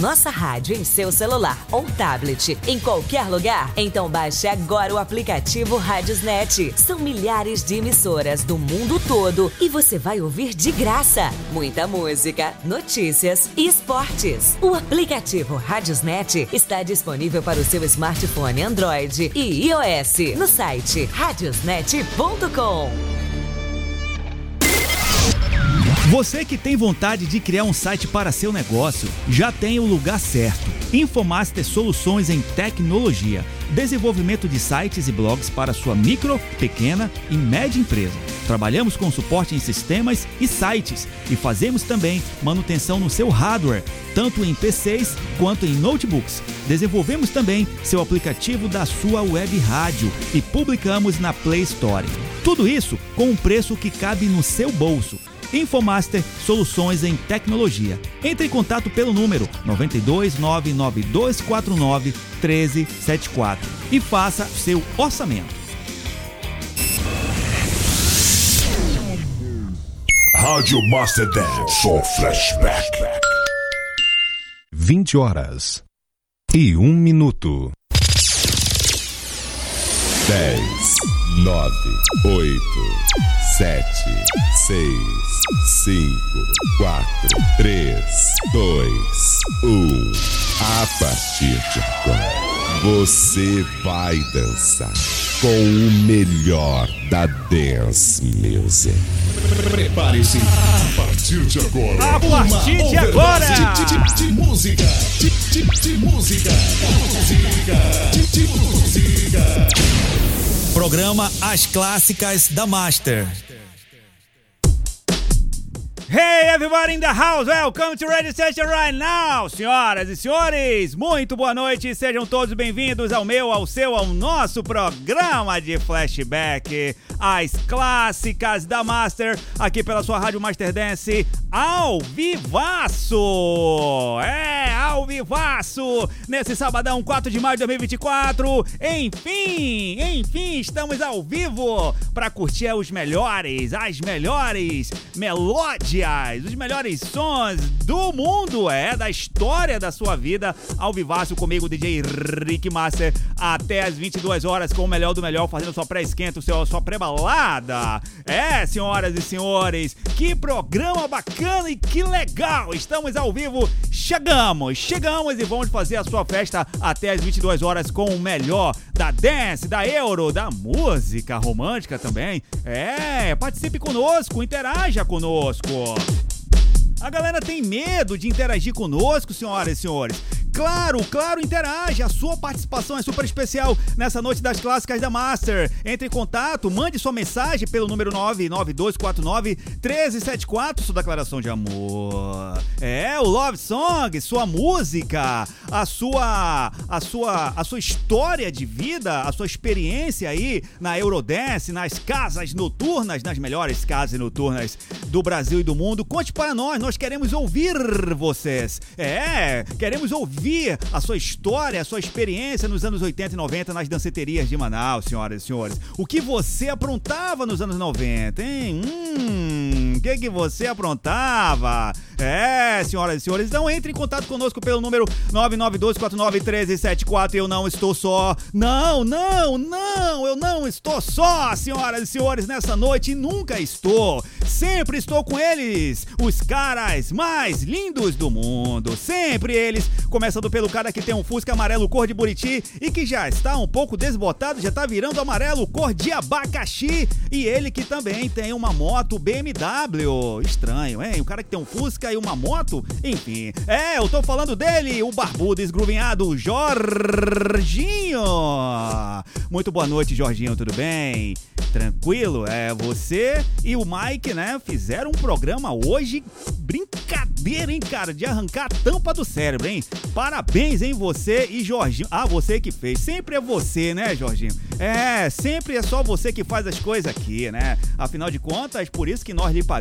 nossa rádio em seu celular ou tablet, em qualquer lugar? Então baixe agora o aplicativo Radiosnet. São milhares de emissoras do mundo todo e você vai ouvir de graça muita música, notícias e esportes. O aplicativo Radiosnet está disponível para o seu smartphone Android e iOS no site radiosnet.com. Você que tem vontade de criar um site para seu negócio, já tem o lugar certo. Infomaster Soluções em Tecnologia. Desenvolvimento de sites e blogs para sua micro, pequena e média empresa. Trabalhamos com suporte em sistemas e sites e fazemos também manutenção no seu hardware, tanto em PCs quanto em notebooks. Desenvolvemos também seu aplicativo da sua web rádio e publicamos na Play Store. Tudo isso com um preço que cabe no seu bolso. Infomaster Soluções em Tecnologia. Entre em contato pelo número 92 99249 1374 e faça seu orçamento. Rádio Master Dance, só flashback. 20 horas e 1 minuto. 10, 9, 8, 7, 6, 5, 4, 3, 2, 1. A partir de agora, você vai dançar com o melhor da Dance Music. Prepare-se, a partir de agora. A partir de agora. De música. De música. Programa As Clássicas da Master. Hey everybody in the house, welcome to Radio Station right now. Senhoras e senhores, muito boa noite, sejam todos bem-vindos ao meu, ao seu, ao nosso programa de flashback, As Clássicas da Master, aqui pela sua Rádio Master Dance, ao vivaço, ao vivaço, nesse sabadão 4 de maio de 2024, enfim, estamos ao vivo para curtir as melhores melódias, os melhores sons do mundo, da história da sua vida, ao vivaço comigo, DJ Rick Master, até as 22 horas com o melhor do melhor, fazendo sua pré-esquenta, sua pré-balada. Senhoras e senhores, que programa bacana e que legal, estamos ao vivo, chegamos e vamos fazer a sua festa até as 22 horas com o melhor da dance, da euro, da música romântica também. Participe conosco, interaja conosco. A galera tem medo de interagir conosco, senhoras e senhores. Claro, interage, a sua participação é super especial nessa noite das clássicas da Master. Entre em contato, mande sua mensagem pelo número 99249-1374, sua declaração de amor. O Love Song, sua música, a sua história de vida, a sua experiência aí na Eurodance, nas casas noturnas, nas melhores casas noturnas do Brasil e do mundo. Conte para nós queremos ouvir vocês. Queremos ouvir a sua história, a sua experiência nos anos 80 e 90 nas danceterias de Manaus, senhoras e senhores. O que você aprontava nos anos 90, hein? O que você aprontava? Senhoras e senhores, então entre em contato conosco pelo número 992491374. Eu não estou só. Não, eu não estou só, senhoras e senhores, nessa noite nunca estou. Sempre estou com eles, os caras mais lindos do mundo. Sempre eles, começando pelo cara que tem um Fusca amarelo cor de Buriti e que já está um pouco desbotado, já tá virando amarelo cor de abacaxi. E ele que também tem uma moto BMW. Estranho, hein? O cara que tem um Fusca e uma moto, enfim. Eu tô falando dele, o barbudo esgruvinhado Jorginho. Muito boa noite, Jorginho, tudo bem? Tranquilo? Você e o Mike, né, fizeram um programa hoje, brincadeira, hein, cara, de arrancar a tampa do cérebro, hein? Parabéns, hein, você e Jorginho. Você que fez. Sempre é você, né, Jorginho? Sempre é só você que faz as coisas aqui, né? Afinal de contas, por isso que nós lhe pagamos.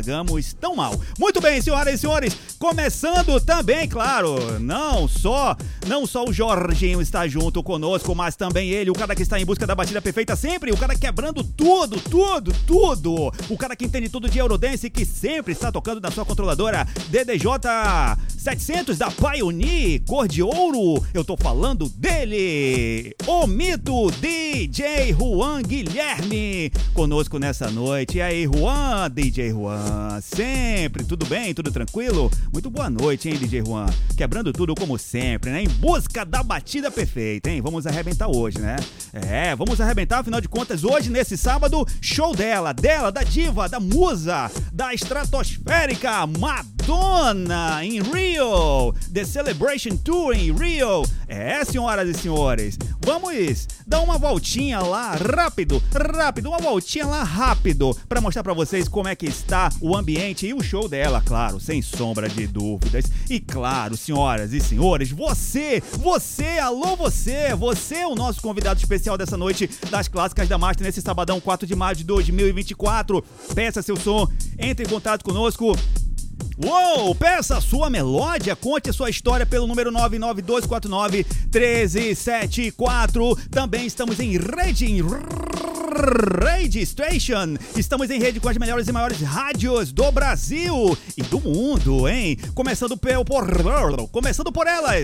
pagamos tão mal. Muito bem, senhoras e senhores, começando também, claro, não só o Jorginho está junto conosco, mas também ele, o cara que está em busca da batida perfeita sempre, o cara quebrando tudo, o cara que entende tudo de Eurodance, que sempre está tocando na sua controladora DDJ 700 da Pioneer, cor de ouro. Eu tô falando dele, o mito DJ Juan Guilherme, conosco nessa noite. E aí, Juan, DJ Juan, sempre, tudo bem? Tudo tranquilo? Muito boa noite, hein, DJ Juan? Quebrando tudo como sempre, né? Em busca da batida perfeita, hein? Vamos arrebentar hoje, né? Vamos arrebentar, afinal de contas, hoje, nesse sábado, show dela, da diva, da musa, da estratosférica Madonna, em Rio, The Celebration Tour em Rio. Senhoras e senhores, vamos dar uma voltinha lá, rápido, uma voltinha lá rápido, pra mostrar pra vocês como é que está o ambiente e o show dela, claro, sem sombra de dúvidas. E claro, senhoras e senhores, você, alô você é o nosso convidado especial dessa noite das Clássicas da Master, nesse sabadão 4 de maio de 2024. Peça seu som, entre em contato conosco. Uou, peça sua melódia, conte a sua história pelo número 99249-1374. Também estamos em rede, Radio Station. Estamos em rede com as melhores e maiores rádios do Brasil e do mundo, hein? Começando por ela.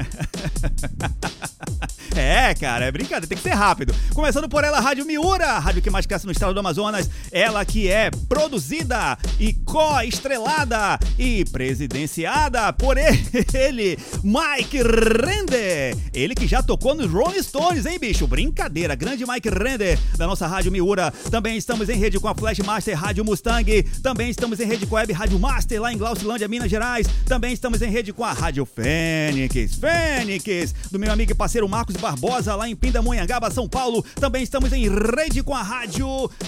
Cara, é brincadeira, tem que ser rápido. Começando por ela, Rádio Miura, a rádio que mais cresce no estado do Amazonas. Ela que é produzida e co-estrelada e presidenciada por ele, Mike Render. Ele que já tocou nos Rolling Stones, hein, bicho? Brincadeira, grande Mike Render, da nossa Rádio Miura. Também estamos em rede com a Flash Master Rádio Mustang. Também estamos em rede com a Web Rádio Master, lá em Glaucilândia, Minas Gerais. Também estamos em rede com a Rádio Fênix, do meu amigo e parceiro Marcos Barbosa, lá em Pindamonhangaba, São Paulo. Também estamos em rede com a Rádio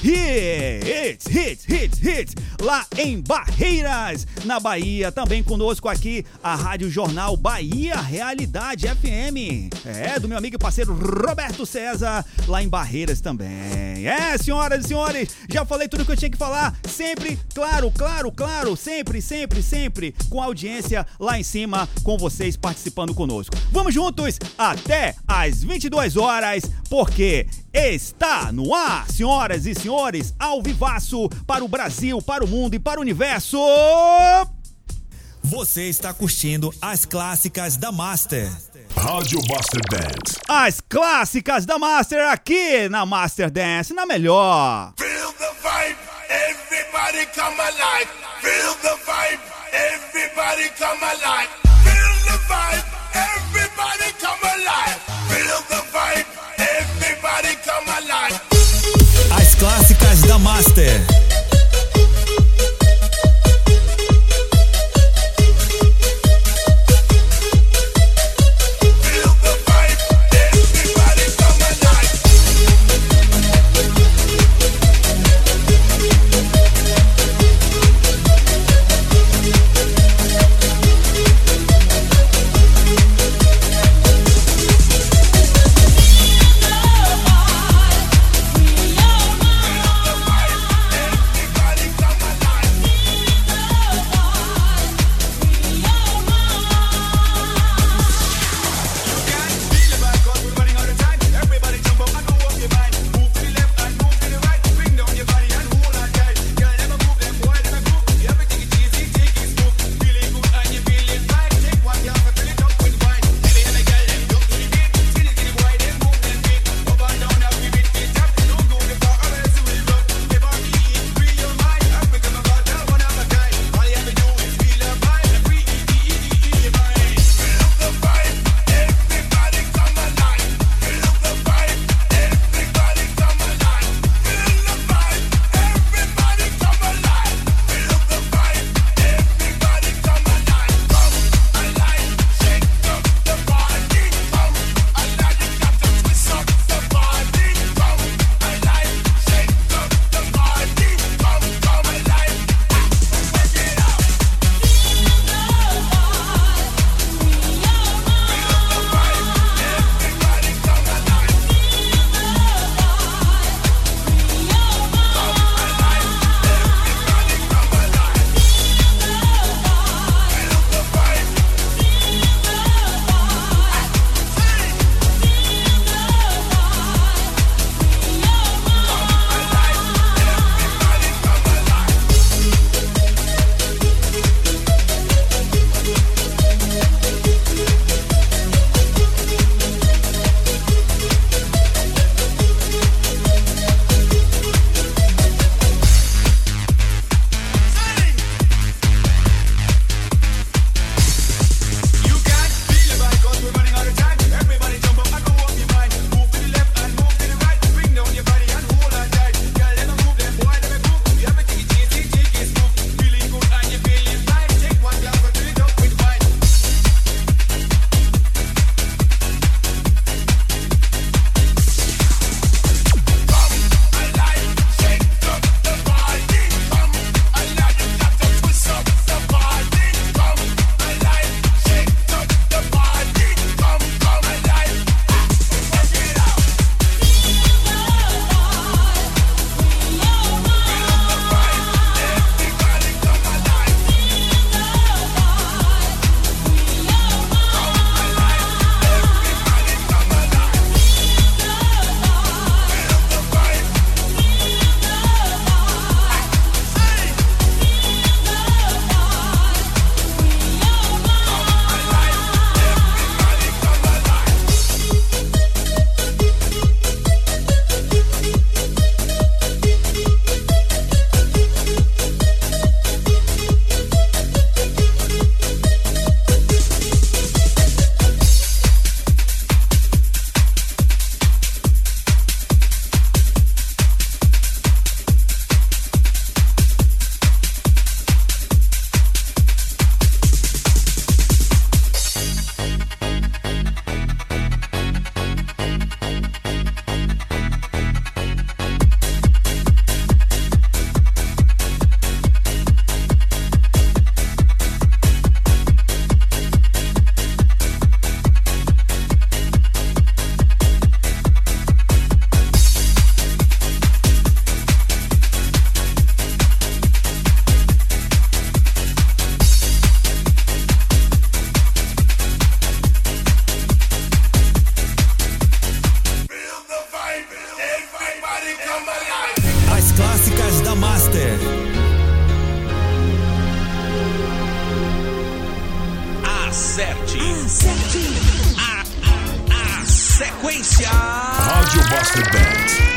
Hits, lá em Barreiras, na Bahia. Também conosco aqui a Rádio Jornal Bahia Realidade FM, do meu amigo e parceiro Roberto César, lá em Barreiras também. Senhoras e senhores, já falei tudo que eu tinha que falar. Sempre, claro, sempre com audiência lá em cima, com vocês participando conosco. Vamos juntos até às 22 horas, porque está no ar, senhoras e senhores, ao vivaço, para o Brasil, para o mundo e para o universo. Você está curtindo as Clássicas da Master. Rádio Master Dance. As Clássicas da Master aqui na Master Dance, na melhor. Feel the vibe, everybody come alive. Feel the vibe, everybody come alive. Feel the vibe, everybody come alive. Feel the vibe, everybody come alive. As Clássicas da Master. sequência, Rádio Buster Band.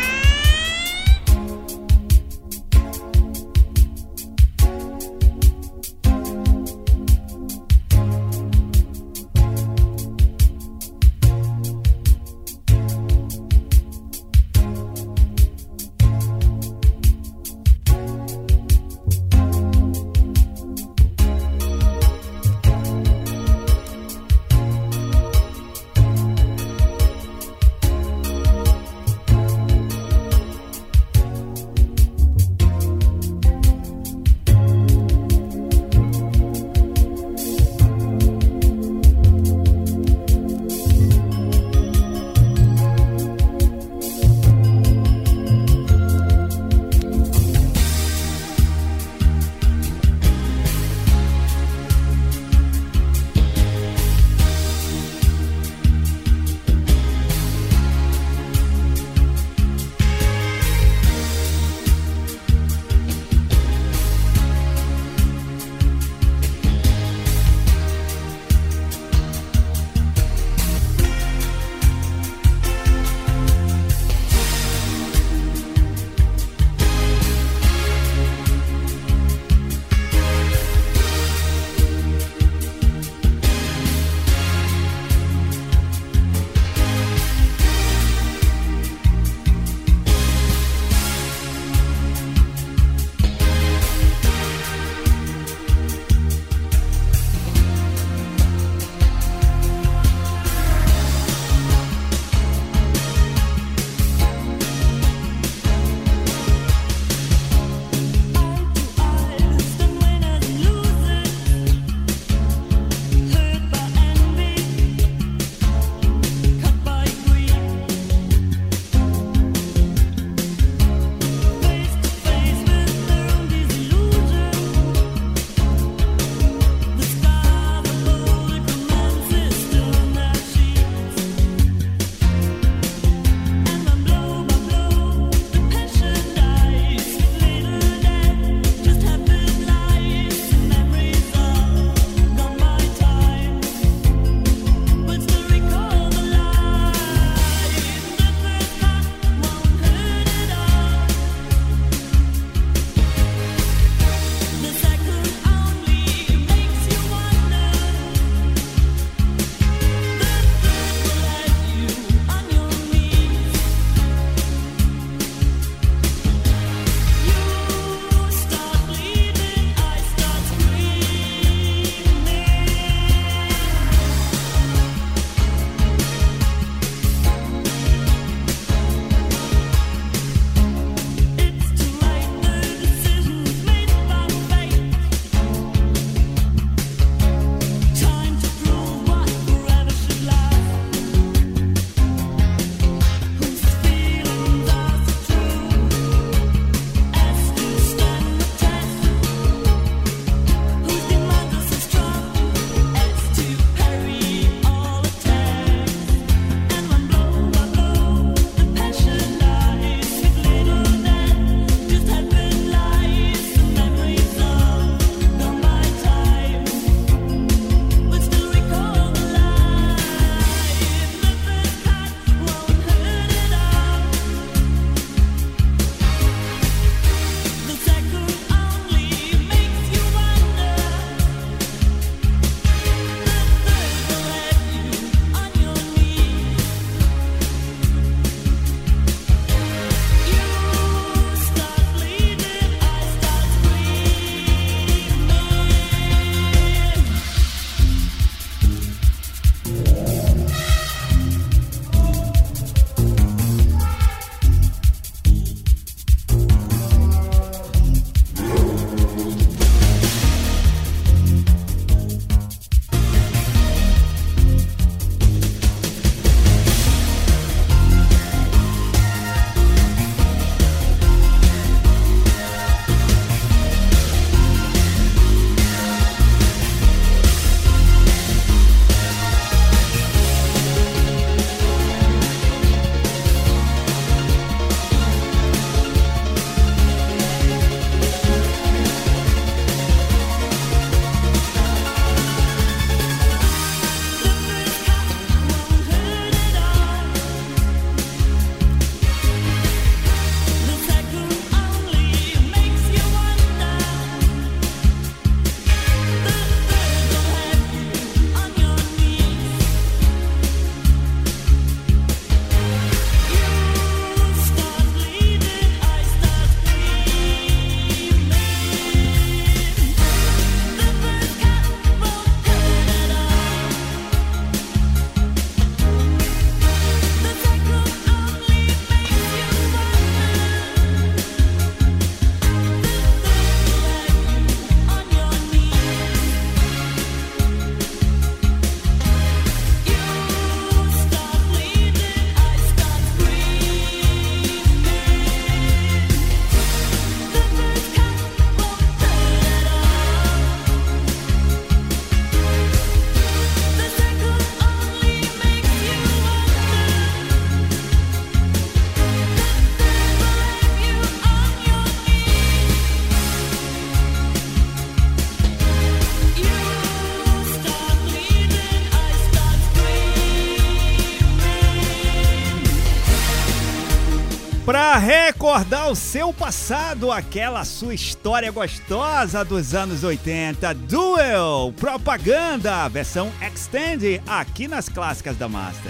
Pra recordar o seu passado, aquela sua história gostosa dos anos 80, Duel, Propaganda, versão Extend, aqui nas clássicas da Master.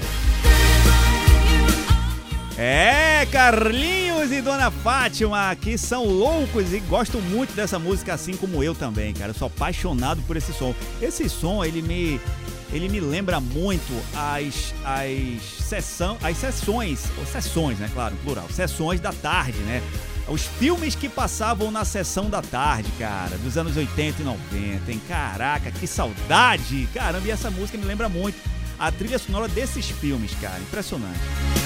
Carlinhos e Dona Fátima, que são loucos e gostam muito dessa música, assim como eu também, cara. Eu sou apaixonado por esse som. Esse som, ele me lembra muito as sessões, né, claro, plural, sessões da tarde, né? Os filmes que passavam na sessão da tarde, cara, dos anos 80 e 90, hein? Caraca, que saudade! Caramba, e essa música me lembra muito a trilha sonora desses filmes, cara, impressionante.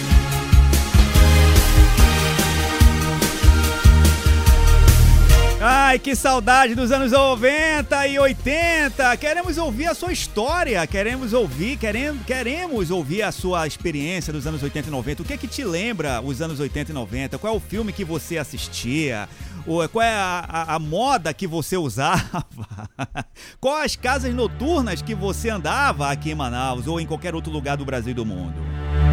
Ai, que saudade dos anos 90 e 80. Queremos ouvir a sua história, queremos ouvir a sua experiência dos anos 80 e 90. O que é que te lembra os anos 80 e 90? Qual é o filme que você assistia? Qual é a moda que você usava? Qual as casas noturnas que você andava aqui em Manaus ou em qualquer outro lugar do Brasil e do mundo?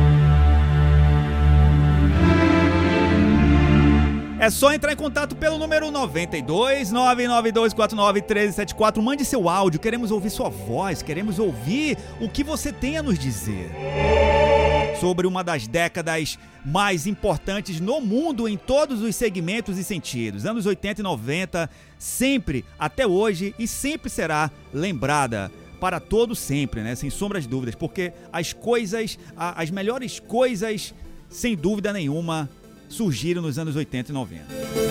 É só entrar em contato pelo número 92 99249 1374. Mande seu áudio, queremos ouvir sua voz, queremos ouvir o que você tem a nos dizer sobre uma das décadas mais importantes no mundo em todos os segmentos e sentidos. Anos 80 e 90, sempre, até hoje, e sempre será lembrada para todo sempre, né? Sem sombras de dúvidas, porque as melhores coisas, sem dúvida nenhuma, surgiram nos anos 80 e 90.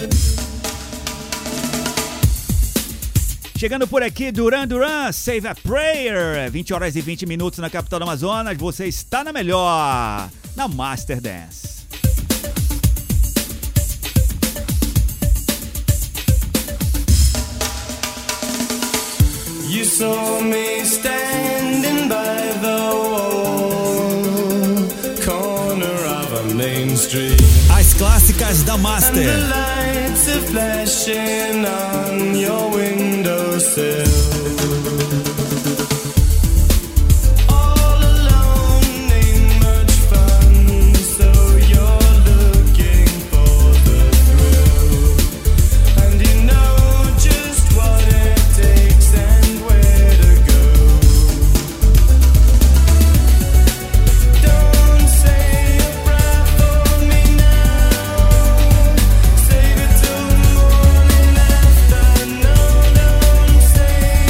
Chegando por aqui, Duran Duran, Save a Prayer, 20 horas e 20 minutos na capital do Amazonas. Você está na melhor, na Master Dance. You saw me standing by the wall, corner of a main street. As clássicas da Master. And the lights are flashing on your windowsill. Say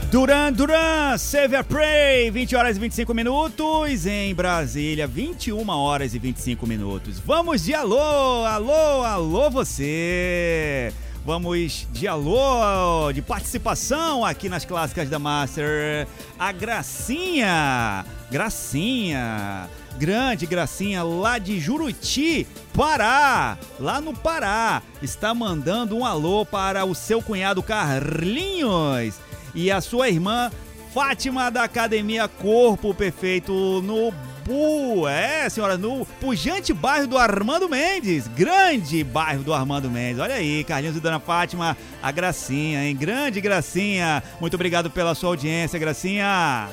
Duran Duran, Save a Pray, 20 horas e 25 minutos, em Brasília, 21 horas e 25 minutos. Vamos de alô, alô, alô você! Vamos de alô, de participação aqui nas clássicas da Master. A Gracinha, grande Gracinha, lá de Juruti, Pará, lá no Pará, está mandando um alô para o seu cunhado Carlinhos e a sua irmã Fátima da Academia Corpo Perfeito no pujante bairro do Armando Mendes, grande bairro do Armando Mendes. Olha aí, Carlinhos e Dona Fátima, a Gracinha, hein? Grande Gracinha, muito obrigado pela sua audiência, Gracinha.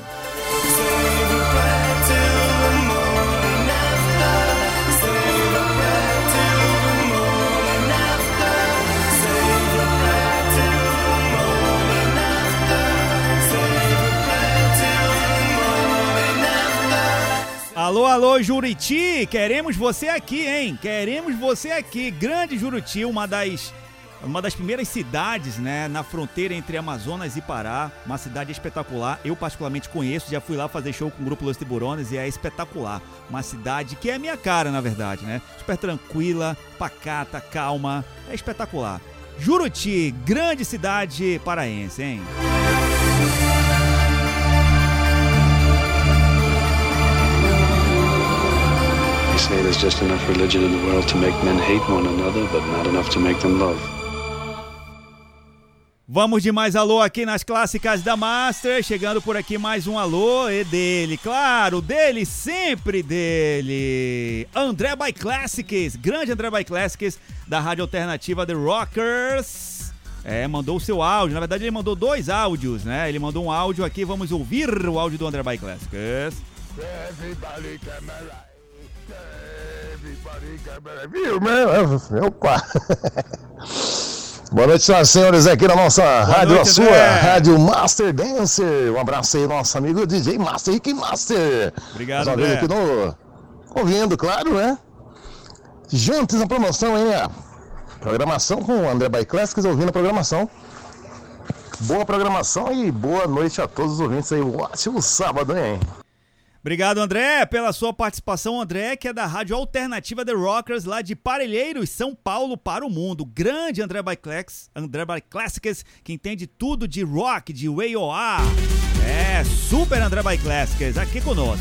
Alô, alô, Juriti, queremos você aqui, hein? Queremos você aqui. Grande Juruti, uma das primeiras cidades, né, na fronteira entre Amazonas e Pará. Uma cidade espetacular. Eu particularmente conheço, já fui lá fazer show com o grupo Los Tiburones e é espetacular. Uma cidade que é a minha cara, na verdade, né? Super tranquila, pacata, calma. É espetacular. Juruti, grande cidade paraense, hein? They say there's just enough religion in the world to make men hate one another, but not enough to make them love. Vamos de mais alô aqui nas clássicas da Master, chegando por aqui mais um alô, e dele, claro, dele, sempre dele, André by Classics, grande André by Classics, da rádio alternativa The Rockers, mandou o seu áudio, na verdade ele mandou 2 áudios, né, ele mandou um áudio aqui, vamos ouvir o áudio do André by Classics. Viu, opa. Boa noite, senhoras e senhores, aqui na nossa rádio, noite, a sua Rádio Master Dancer. Um abraço aí, nosso amigo DJ Master, Rick Master. Obrigado, André. Aqui ouvindo, claro, né? Juntos na promoção, hein? A programação com o André by Classics, ouvindo a programação. Boa programação e boa noite a todos os ouvintes aí. Um ótimo sábado, hein? Obrigado, André, pela sua participação. André, que é da rádio alternativa The Rockers, lá de Parelheiros, São Paulo, para o mundo. Grande André by Classics, que entende tudo de rock, de WOA. Super André by Classics, aqui conosco.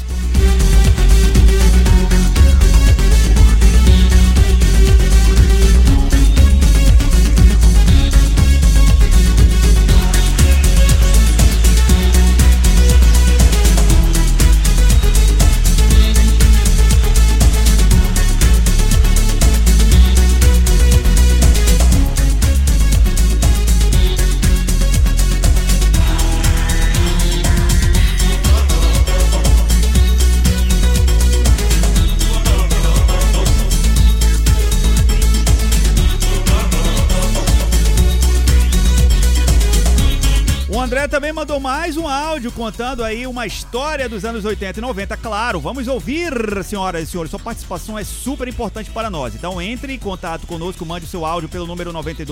O André também mandou mais um áudio contando aí uma história dos anos 80 e 90. Claro, vamos ouvir, senhoras e senhores. Sua participação é super importante para nós. Então entre em contato conosco, mande o seu áudio pelo número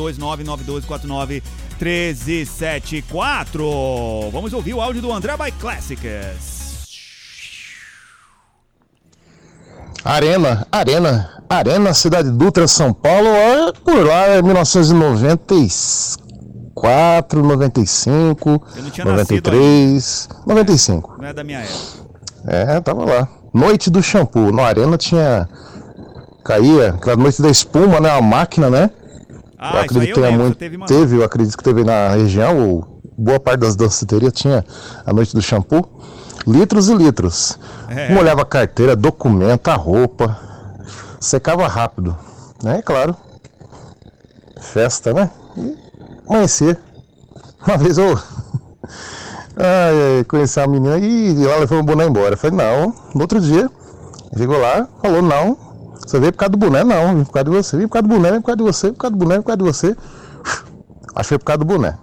92992491374. Vamos ouvir o áudio do André by Classics. Arena, Cidade Dutra, São Paulo, por lá, 1994, 95, 93, 95. Não é da minha época. Tava lá. Noite do shampoo. Na Arena caía aquela noite da espuma, né? A máquina, né? Eu acredito eu acredito que teve na região, ou boa parte das danceterias tinha a noite do shampoo. Litros e litros. Molhava a carteira, documento, a roupa. Secava rápido, né? Claro. Festa, né? E amanhecer. Uma vez eu conheci a menina e ela levou o boné embora. Eu falei, não. No outro dia, chegou lá, falou, não. Você veio por causa do boné? Não, vim por causa de você. Vim por causa do boné, vim por causa de você, vim por causa do boné, vim por causa de você. Achei por causa do boné.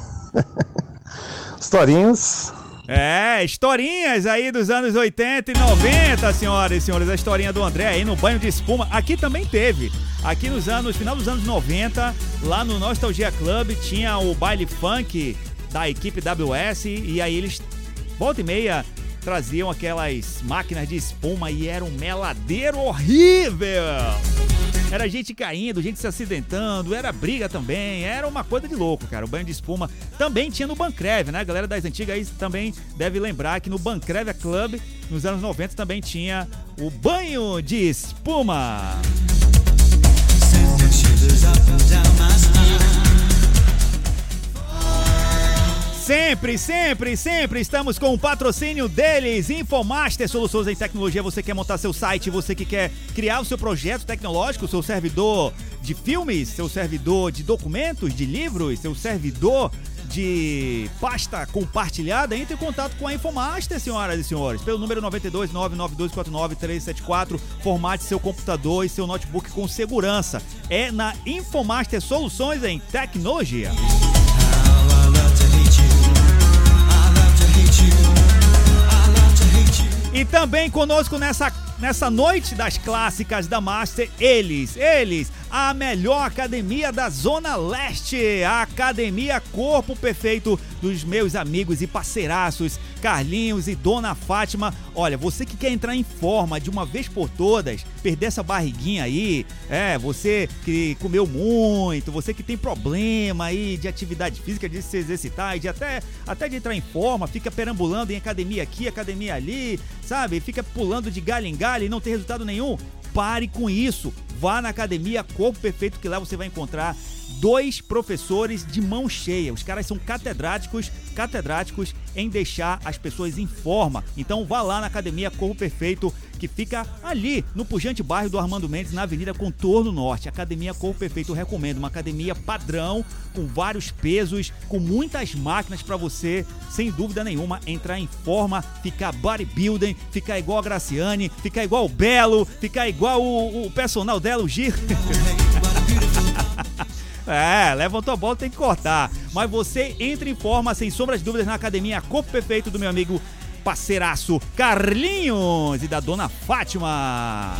Historinhas. Historinhas aí dos anos 80 e 90, senhoras e senhores. A historinha do André aí no banho de espuma. Aqui também teve. Aqui no final dos anos 90, lá no Nostalgia Club, tinha o baile funk da equipe WS, e aí eles, volta e meia, traziam aquelas máquinas de espuma e era um meladeiro horrível. Era gente caindo, gente se acidentando, era briga também, era uma coisa de louco, cara. O banho de espuma também tinha no Bancrev, né? A galera das antigas aí também deve lembrar que no Bancrev Club, nos anos 90, também tinha o banho de espuma. Sempre estamos com o patrocínio deles, Infomaster Soluções em Tecnologia. Você quer montar seu site, você que quer criar o seu projeto tecnológico, seu servidor de filmes, seu servidor de documentos, de livros, seu servidor de pasta compartilhada, entre em contato com a Infomaster, senhoras e senhores, pelo número 92-99249-374. Formate seu computador e seu notebook com segurança. É na Infomaster Soluções em Tecnologia. E também conosco nessa noite das clássicas da Master, eles, a melhor academia da Zona Leste, a Academia Corpo Perfeito dos meus amigos e parceiraços, Carlinhos e Dona Fátima. Olha, você que quer entrar em forma de uma vez por todas, perder essa barriguinha aí, você que comeu muito, você que tem problema aí de atividade física, de se exercitar e de até de entrar em forma, fica perambulando em academia aqui, academia ali, sabe? Fica pulando de galho em galho e não tem resultado nenhum. Pare com isso. Vá na Academia Corpo Perfeito, que lá você vai encontrar 2 professores de mão cheia. Os caras são catedráticos em deixar as pessoas em forma. Então vá lá na Academia Corpo Perfeito, que fica ali no pujante bairro do Armando Mendes, na Avenida Contorno Norte. Academia Corpo Perfeito, eu recomendo. Uma academia padrão, com vários pesos, com muitas máquinas para você, sem dúvida nenhuma, entrar em forma, ficar bodybuilding, ficar igual a Graciane, ficar igual o Belo, ficar igual o personal dela, o Gir. Levantou a bola, tem que cortar. Mas você entra em forma, sem sombras de dúvidas, na Academia Corpo Perfeito do meu amigo parceiraço Carlinhos e da Dona Fátima.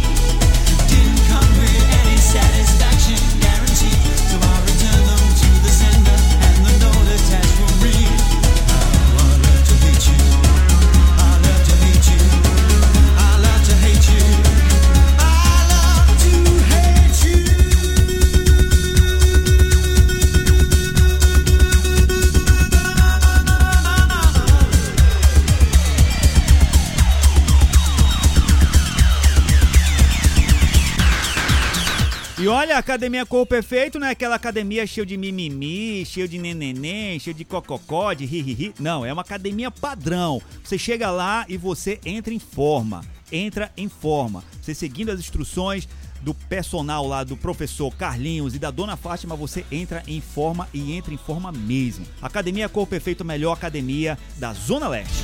E olha, a Academia Corpo Perfeito não é aquela academia cheia de mimimi, cheia de neneném, cheia de cococó, de ri. Não, é uma academia padrão. Você chega lá e você entra em forma. Você seguindo as instruções do personal lá, do professor Carlinhos e da Dona Fátima, você entra em forma e entra em forma mesmo. Academia Corpo Perfeito, a melhor academia da Zona Leste.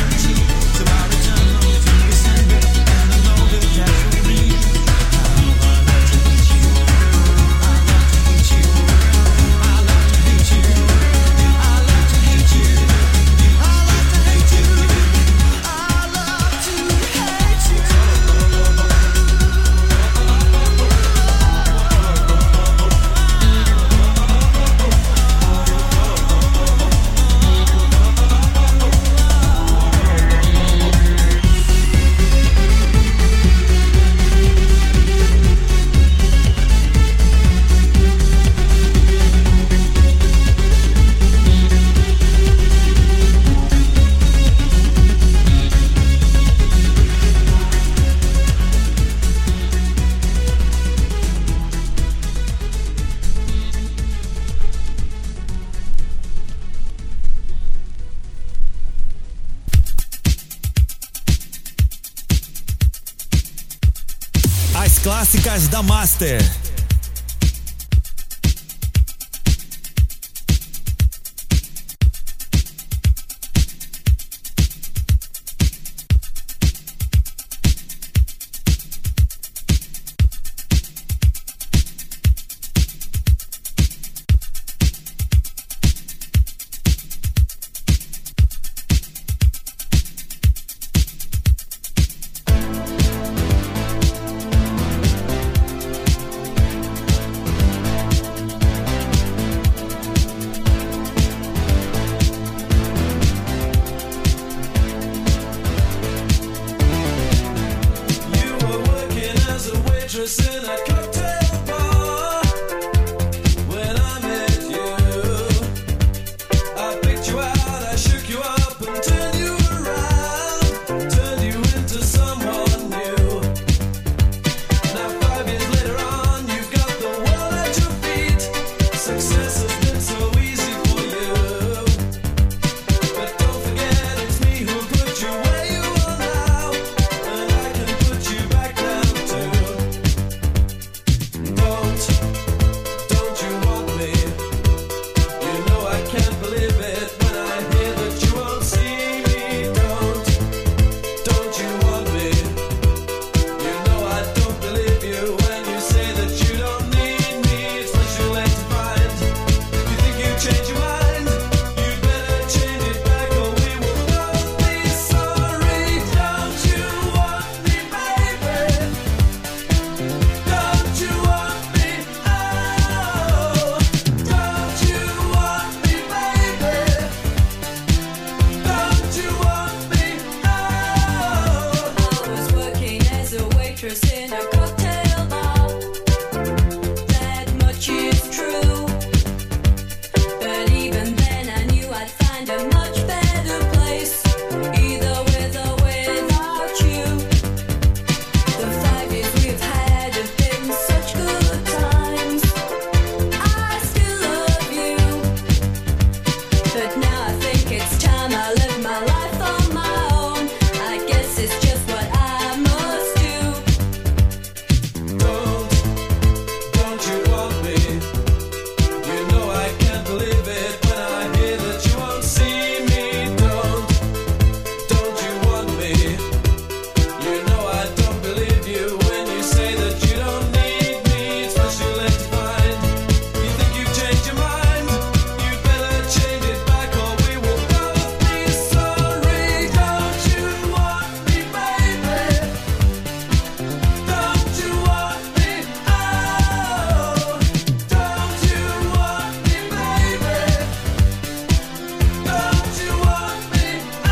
Clássicas da Master. time I live my life on my own. I guess it's just what I must do. Don't you want me? You know I can't believe it when I hear that you won't see me. Don't you want me? You know I don't believe you when you say that you don't need me. It's much too late to find. You think you've changed your mind? You better change it back or we will both be sorry. Don't you want me, baby? Don't you want me? Oh, don't you want me, baby? Don't you want me? Oh.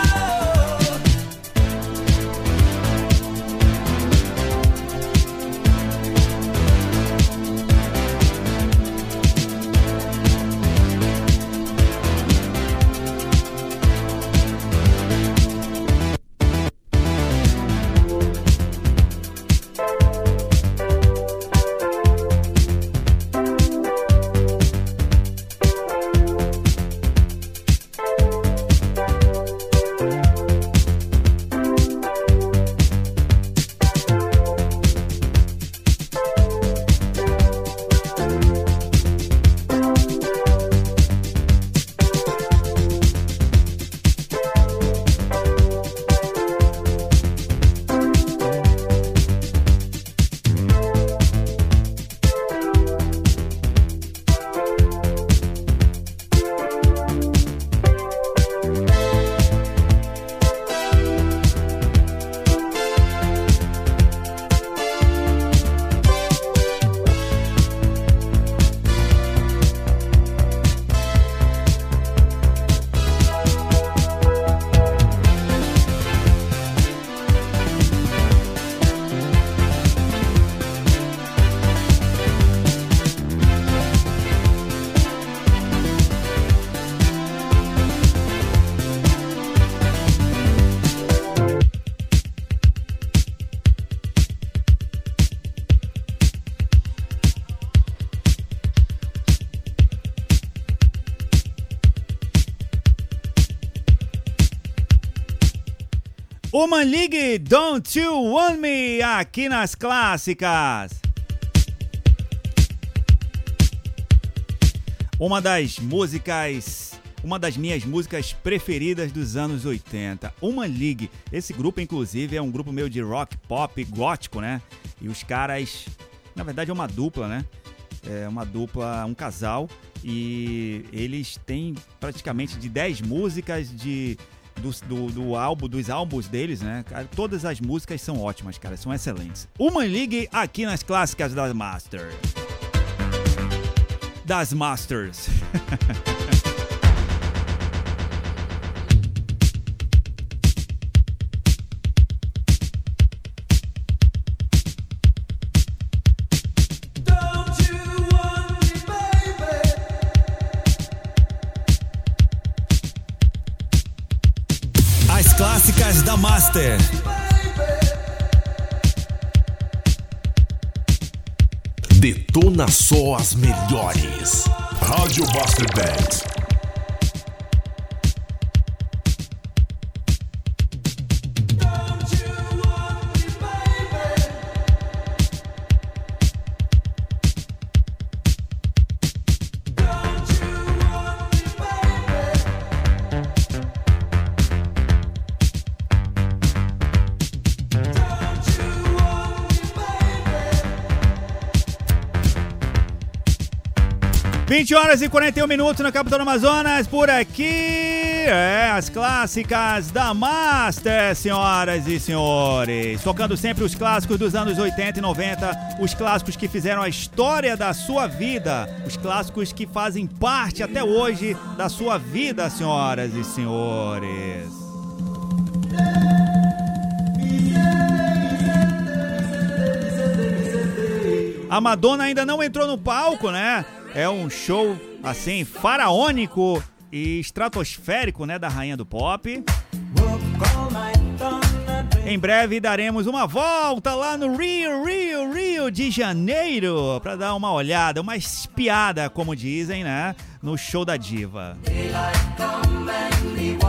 Human League, Don't You Want Me, aqui nas clássicas. Uma das minhas músicas preferidas dos anos 80. Human League. Esse grupo, inclusive, é um grupo meio de rock, pop, gótico, né? E os caras, na verdade, é uma dupla, né? É uma dupla, um casal. E eles têm praticamente de 10 músicas dos álbuns deles, né? Todas as músicas são ótimas, cara, são excelentes. Human League aqui nas clássicas das Masters. As clássicas da Master. Detona só as melhores. Rádio Buster Band. Horas e 41 minutos na capital do Amazonas, por aqui, as clássicas da Master, senhoras e senhores. Tocando sempre os clássicos dos anos 80 e 90, os clássicos que fizeram a história da sua vida, os clássicos que fazem parte até hoje da sua vida, senhoras e senhores. A Madonna ainda não entrou no palco, né? É um show, assim, faraônico e estratosférico, né, da rainha do pop. Em breve daremos uma volta lá no Rio de Janeiro para dar uma olhada, uma espiada, como dizem, né, no show da diva.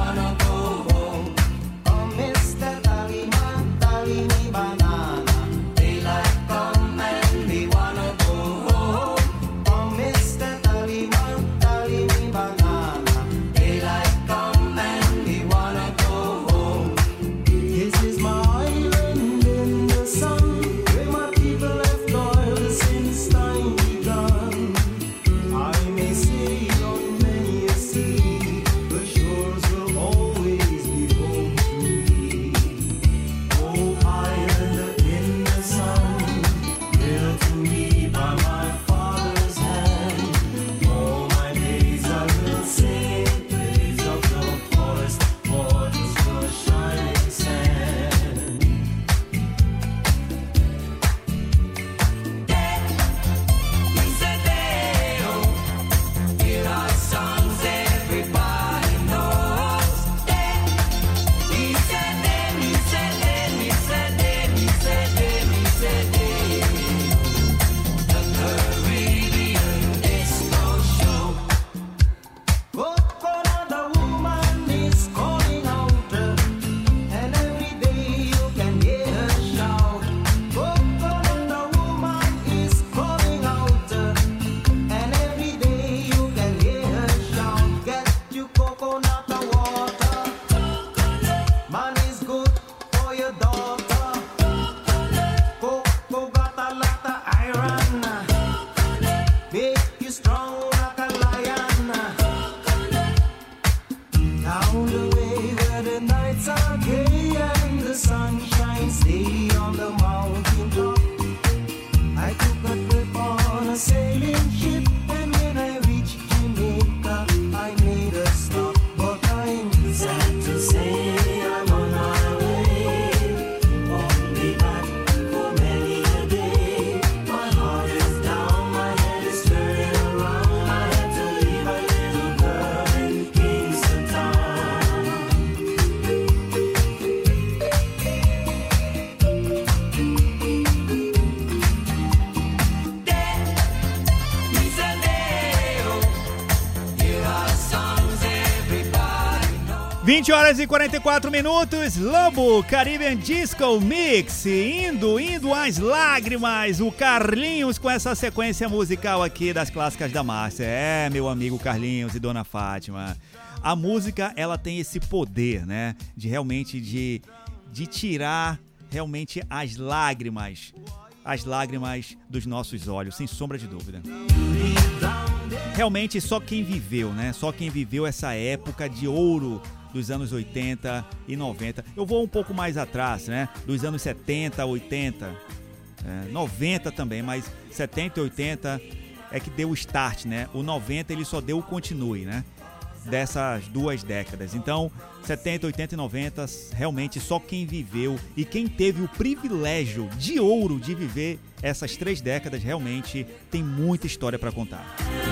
20 horas e 44 minutos, Lobo Caribbean Disco Mix, indo às lágrimas, o Carlinhos com essa sequência musical aqui das clássicas da Master. É, meu amigo Carlinhos e Dona Fátima, a música, ela tem esse poder, né, de realmente de tirar realmente as lágrimas dos nossos olhos, sem sombra de dúvida. Realmente só quem viveu, né, só quem viveu essa época de ouro dos anos 80 e 90. Eu vou um pouco mais atrás, né? Dos anos 70, 80, 90 também, mas 70 e 80 é que deu o start, né? O 90 ele só deu o continue, né? Dessas duas décadas. Então, 70, 80 e 90, realmente só quem viveu e quem teve o privilégio de ouro de viver essas 3 décadas, realmente tem muita história para contar.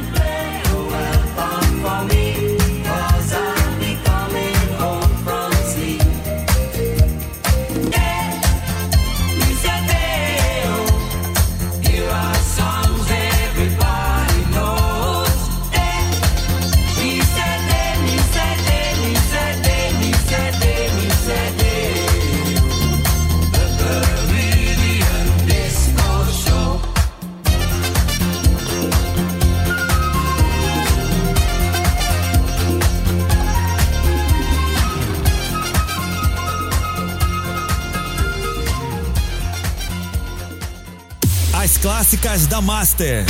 As clássicas da Master.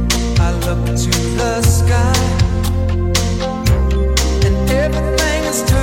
It's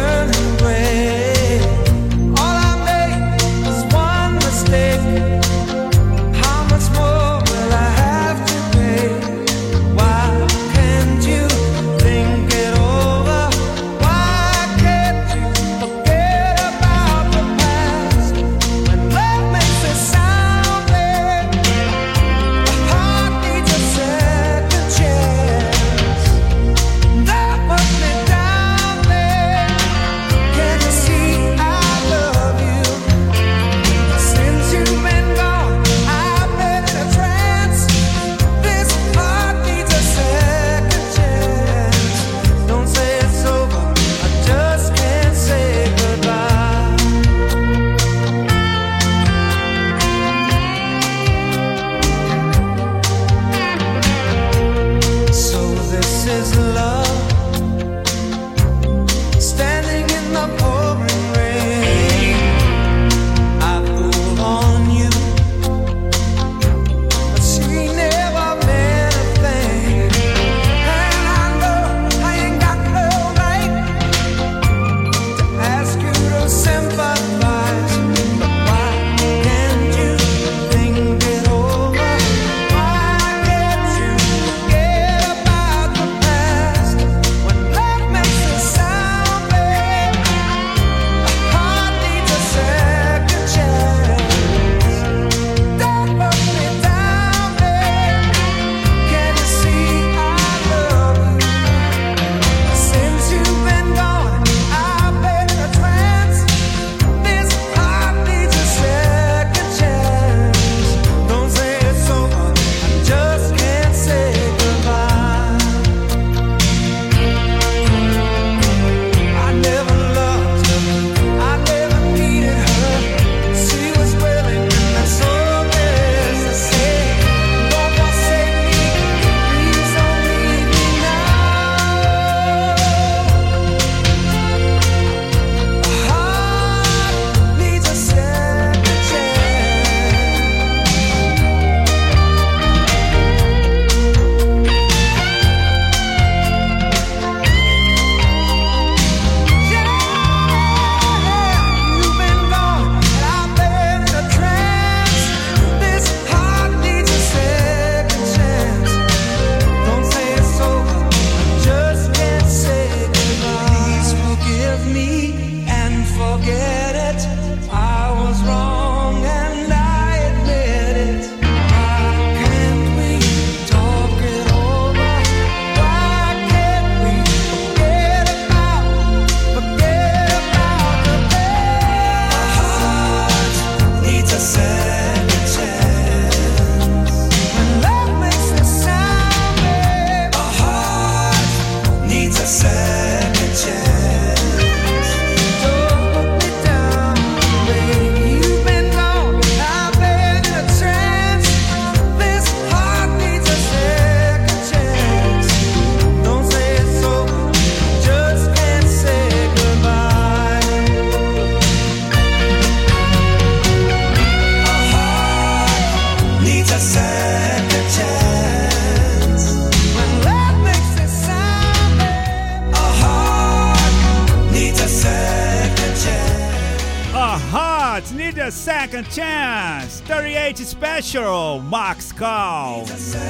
Second Chance, 38 Special, Max Call.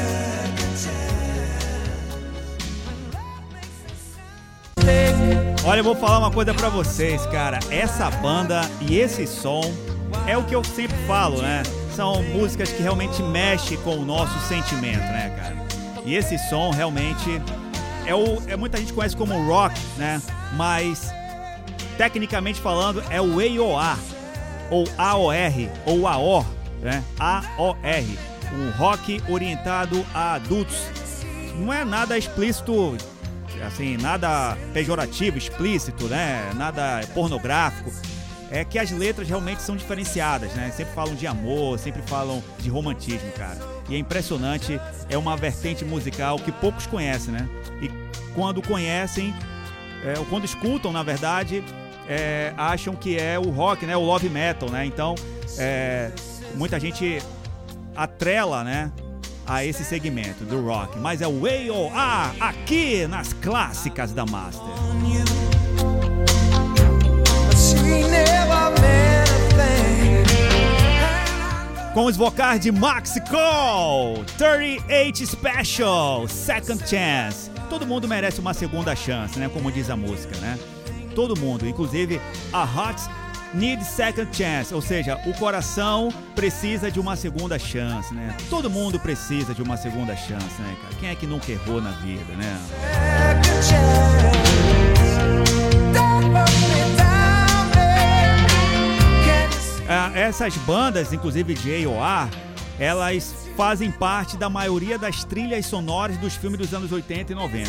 Olha, eu vou falar uma coisa pra vocês, cara. Essa banda e esse som é o que eu sempre falo, né? São músicas que realmente mexem com o nosso sentimento, né, cara? E esse som realmente muita gente conhece como rock, né? Mas tecnicamente falando é o AOR, ou AOR, ou AOR, né? AOR, um rock orientado a adultos. Não é nada explícito, assim, nada pejorativo, explícito, né? Nada pornográfico. É que as letras realmente são diferenciadas, né? Sempre falam de amor, sempre falam de romantismo, cara. E é impressionante, é uma vertente musical que poucos conhecem, né? E quando conhecem, ou quando escutam, na verdade, acham que é o rock, né? O love metal, né? Então, muita gente atrela, né? A esse segmento do rock. Mas é o AOR aqui nas clássicas da Master. Com os vocais de Max Cole, 38 Special, Second Chance. Todo mundo merece uma segunda chance, né? Como diz a música, né? Todo mundo, inclusive a Hearts Need Second Chance, ou seja, o coração precisa de uma segunda chance, né? Todo mundo precisa de uma segunda chance, né, cara? Quem é que nunca errou na vida, né? Essas bandas, inclusive de AOR, elas fazem parte da maioria das trilhas sonoras dos filmes dos anos 80 e 90.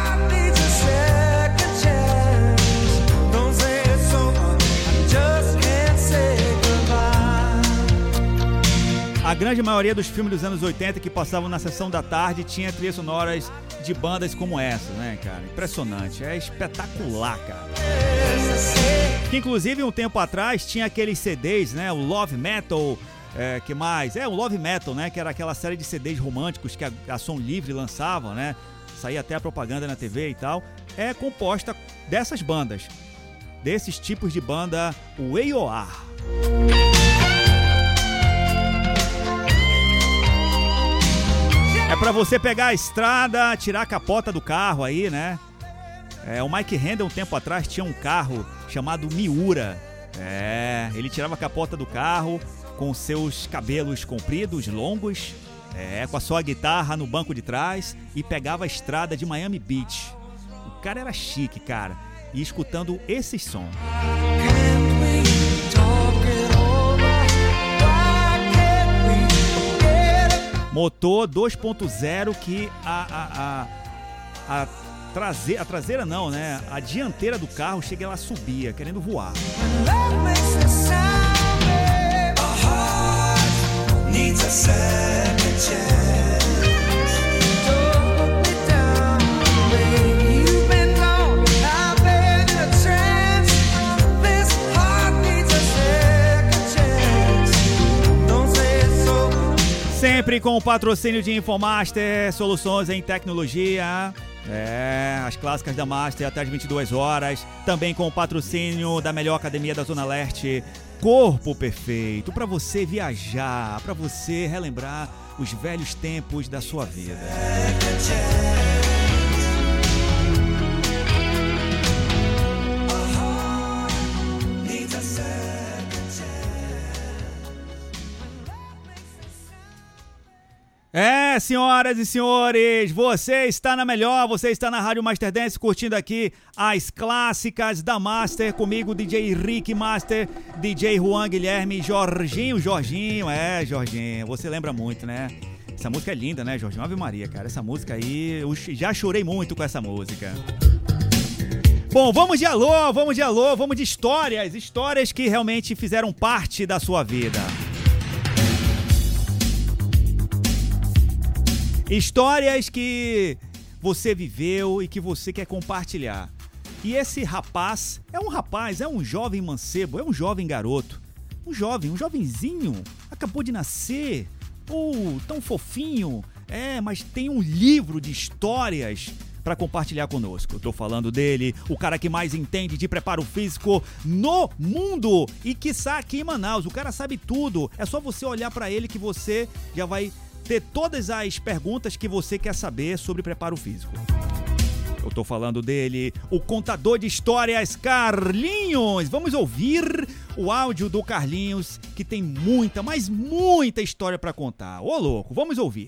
A grande maioria dos filmes dos anos 80 que passavam na sessão da tarde tinha trilhas sonoras de bandas como essa, né, cara? Impressionante, é espetacular, cara. Que inclusive um tempo atrás tinha aqueles CDs, né? O Love Metal, que mais? O Love Metal, né? Que era aquela série de CDs românticos que a Som Livre lançava, né? Saía até a propaganda na TV e tal. É composta dessas bandas, desses tipos de banda, o AOR. É pra você pegar a estrada, tirar a capota do carro aí, né? O Mike Handel, um tempo atrás, tinha um carro chamado Miura. Ele tirava a capota do carro com seus cabelos compridos, longos, com a sua guitarra no banco de trás e pegava a estrada de Miami Beach. O cara era chique, cara. E escutando esses sons. Motor 2.0 que a traseira não, né? A dianteira do carro chega, ela subia, querendo voar. Sempre com o patrocínio de Infomaster, soluções em tecnologia. As clássicas da Master até as 22 horas. Também com o patrocínio da melhor academia da Zona Leste, Corpo Perfeito. Para você viajar, para você relembrar os velhos tempos da sua vida. Senhoras e senhores, você está na melhor, você está na Rádio Master Dance, curtindo aqui as clássicas da Master, comigo DJ Rick Master, DJ Juan Guilherme, Jorginho, Jorginho, você lembra muito, né? Essa música é linda, né, Jorginho? Ave Maria, cara, essa música aí, eu já chorei muito com essa música. Bom, vamos de alô, vamos de histórias que realmente fizeram parte da sua vida. Histórias que você viveu e que você quer compartilhar. E esse rapaz, é um jovem mancebo, é um jovem garoto. Um jovenzinho, acabou de nascer, tão fofinho. Mas tem um livro de histórias para compartilhar conosco. Tô falando dele, o cara que mais entende de preparo físico no mundo e quiçá aqui em Manaus. O cara sabe tudo. É só você olhar para ele que você já vai ter todas as perguntas que você quer saber sobre preparo físico. Eu tô falando dele, o contador de histórias, Carlinhos. Vamos ouvir o áudio do Carlinhos, que tem muita, mas muita história pra contar. Ô, louco, vamos ouvir.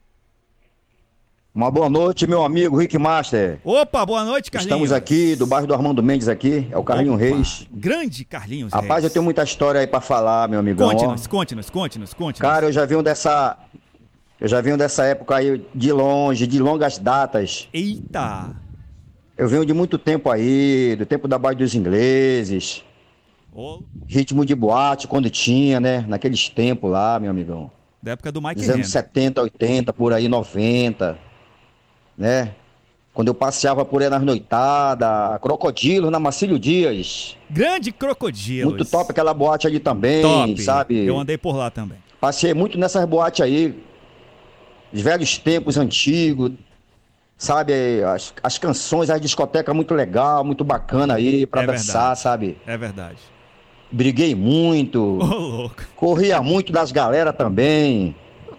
Uma boa noite, meu amigo Rick Master. Opa, boa noite, Carlinhos. Estamos aqui do bairro do Armando Mendes aqui, é o Carlinhos Opa, Reis. Grande Carlinhos Rapaz, Reis. eu tenho muita história aí pra falar, meu amigão. Conte-nos. Cara, eu já venho dessa época aí de longe, de longas datas. Eita. Eu venho de muito tempo aí, do tempo da Baía dos Ingleses. Ô, Ritmo de boate, quando tinha, né? Naqueles tempos lá, meu amigão. da época do Mike Dos anos Renner. 70, 80, por aí, 90, né? Quando eu passeava por aí nas noitadas, Crocodilo, na Marcílio Dias. Grande Crocodilo. Muito top aquela boate ali também, Top. sabe? Eu andei por lá também. Passei muito nessas boates aí, os velhos tempos antigos, sabe? As canções, as discotecas muito legal, muito bacana aí pra É dançar, verdade. sabe? É verdade. Briguei muito, Ô, louco. corria muito das galera também.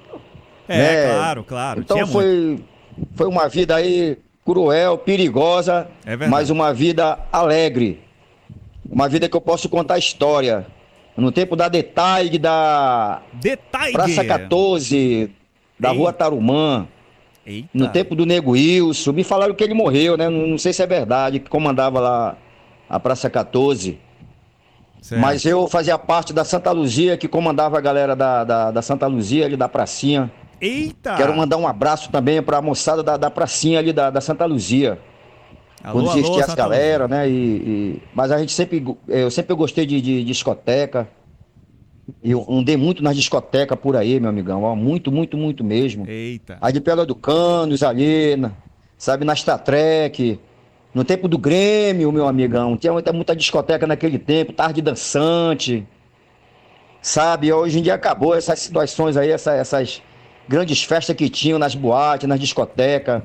É, né? claro. Então tinha muito. foi uma vida aí cruel, perigosa, É verdade. mas uma vida alegre. Uma vida que eu posso contar história. No tempo da Detaig, da Detalhe. Praça 14, da Ei. Rua Tarumã, Eita. no tempo do Nego Wilson. Me falaram que ele morreu, né? Não sei se é verdade, que comandava lá a Praça 14. Certo. Mas eu fazia parte da Santa Luzia, que comandava a galera da Santa Luzia, ali da Pracinha. Eita. Quero mandar um abraço também pra moçada da Pracinha ali da Santa Luzia. Alô, Quando existia as Santa galera, né? Mas a gente eu sempre gostei de discoteca. Eu andei muito nas discotecas por aí, meu amigão. Ó, muito mesmo. Eita. Aí de Pela do Canos ali, sabe, na Star Trek. No tempo do Grêmio, meu amigão. Tinha muita discoteca naquele tempo, tarde dançante. Sabe, hoje em dia acabou essas situações aí, essas grandes festas que tinham nas boates, nas discotecas.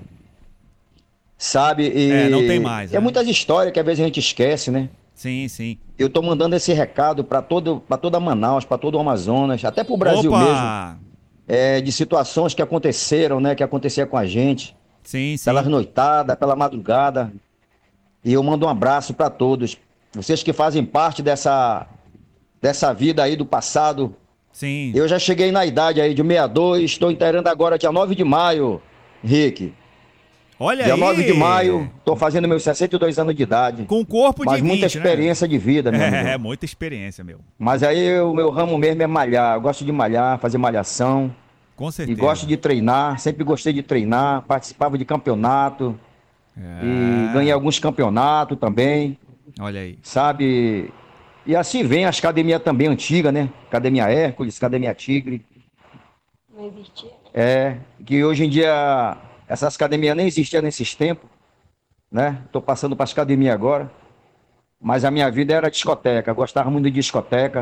Sabe? Não tem mais, É né? muitas histórias que às vezes a gente esquece, né? Sim. Eu tô mandando esse recado pra toda Manaus, pra todo o Amazonas, até pro Brasil mesmo. Opa. De situações que aconteceram, né? Que acontecia com a gente. Sim. Pelas noitadas, pela madrugada. E eu mando um abraço pra todos. Vocês que fazem parte dessa vida aí do passado. Sim. Eu já cheguei na idade aí de 62, estou inteirando agora dia 9 de maio, Rick. Olha Dia aí. 9 de maio, tô fazendo meus 62 anos de idade. Com corpo de Mas 20, muita experiência de vida, meu né? amigo. Muita experiência, meu. Mas aí o meu ramo mesmo é malhar. Eu gosto de malhar, fazer malhação. Com E certeza. gosto de treinar, sempre gostei de treinar, participava de campeonato. E ganhei alguns campeonatos também, Olha aí. sabe? E assim vem as academias também antigas, né? Academia Hércules, Academia Tigre. Não existia. Que hoje em dia essas academias nem existiam nesses tempos, né? Tô passando para as academias agora. Mas a minha vida era discoteca, gostava muito de discoteca,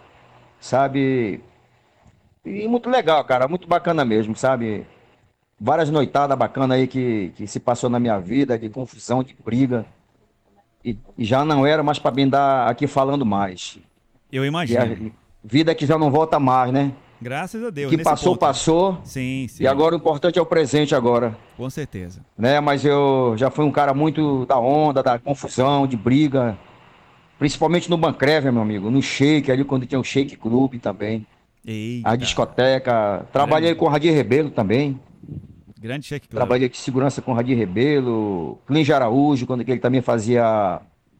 sabe? E muito legal, cara, muito bacana mesmo, sabe? Várias noitadas bacanas aí que se passou na minha vida, de confusão, de briga. E já não era mais para mim dar aqui falando mais. Eu E imagino. a vida que já não volta mais, né? Graças a Deus. Que nesse passou, ponto. passou. Sim. E agora o importante é o presente agora, Com certeza. né? Mas eu já fui um cara muito da onda, da confusão, de briga. Principalmente no Bancreve, meu amigo. No Shake, ali quando tinha o Shake Clube também. Eita. A discoteca. Trabalhei com o Radir Rebelo também. Grande Shake Club. Trabalhei de segurança com o Radir Rebelo. Clínio Araújo, quando ele também fazia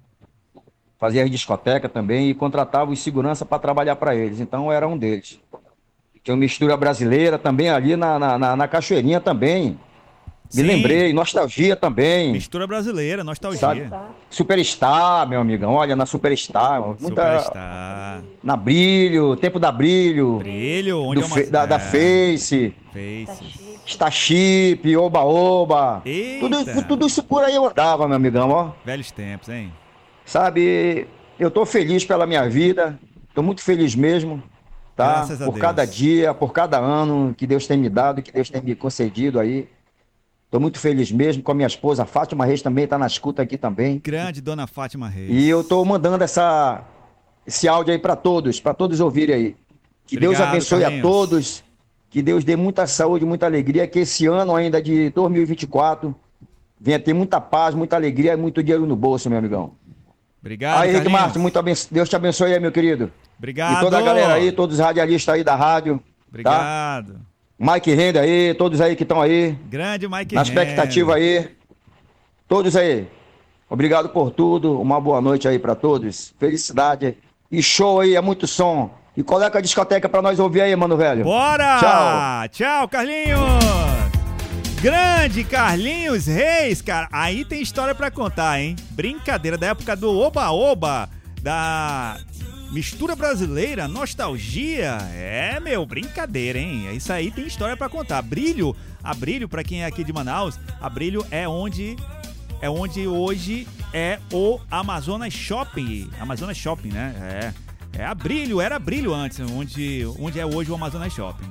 a discoteca também. E contratava os segurança para trabalhar para eles. Então eu era um deles. Tinha uma mistura brasileira também ali na Cachoeirinha também. Me Sim. lembrei, nostalgia também. Mistura brasileira, nostalgia. Sabe? Superstar, meu amigão. Olha, na Superstar. Superstar. Na Brilho, tempo da Brilho. Brilho, onde do é Fe- da Face. Face. Starship, Oba Oba. Eita. Tudo isso por aí eu andava, meu amigão, ó. Velhos tempos, hein? Sabe, eu tô feliz pela minha vida. Tô muito feliz mesmo. Tá? Graças a Por Deus. cada dia, por cada ano que Deus tem me dado, que Deus tem me concedido aí. Tô muito feliz mesmo com a minha esposa, a Fátima Reis também tá na escuta aqui também. Grande Dona Fátima Reis. E eu tô mandando esse áudio aí para todos ouvirem aí. Que Deus Obrigado, abençoe Carlinhos. a todos, que Deus dê muita saúde, muita alegria, que esse ano ainda de 2024 venha ter muita paz, muita alegria e muito dinheiro no bolso, meu amigão. Obrigado, Aí, Henrique Carlinhos. Martins, Deus te abençoe aí, meu querido. Obrigado. E toda a galera aí, todos os radialistas aí da rádio. Tá? Obrigado. Mike Renda aí, todos aí que estão aí, Grande Mike na Renda. expectativa aí. Todos aí. Obrigado por tudo, uma boa noite aí pra todos. Felicidade. E show aí, é muito som. E coloca a discoteca pra nós ouvir aí, mano velho. Bora! Tchau. Tchau, Carlinhos! Grande Carlinhos Reis, cara. Aí tem história pra contar, hein? Brincadeira da época do Oba-Oba, da mistura brasileira, nostalgia. É, meu, brincadeira, hein? Isso aí tem história pra contar. A Brilho, pra quem é aqui de Manaus, a Brilho é onde hoje é o Amazonas Shopping. Amazonas Shopping, né? É a Brilho, era Brilho antes, onde é hoje o Amazonas Shopping.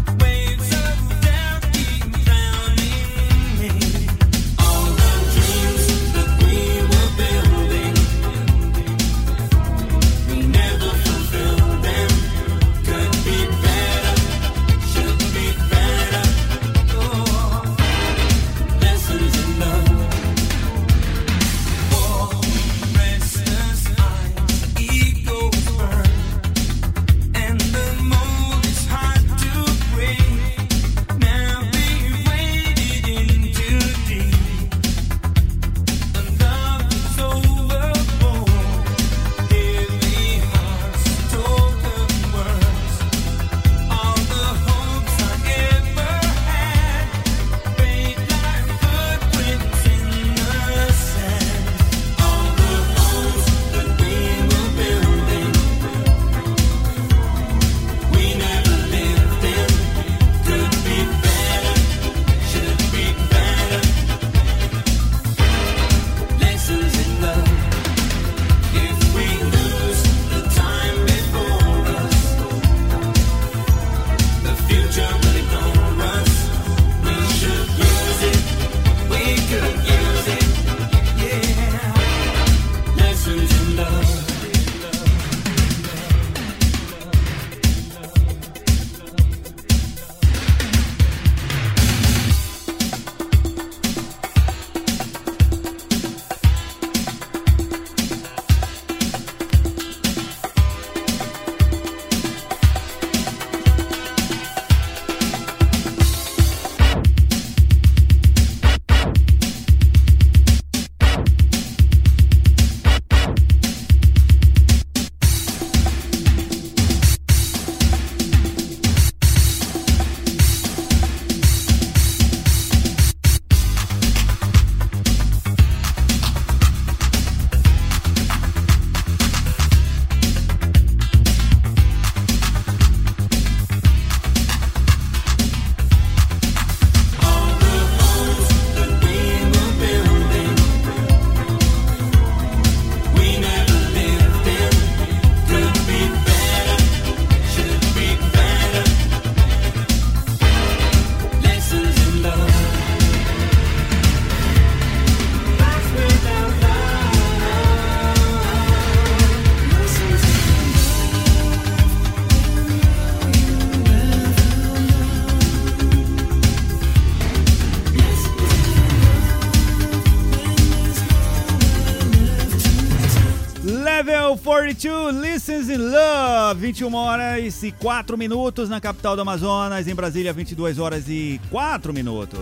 Level 42, Listens in Love, 21 horas e 4 minutos na capital do Amazonas, em Brasília 22 horas e 4 minutos.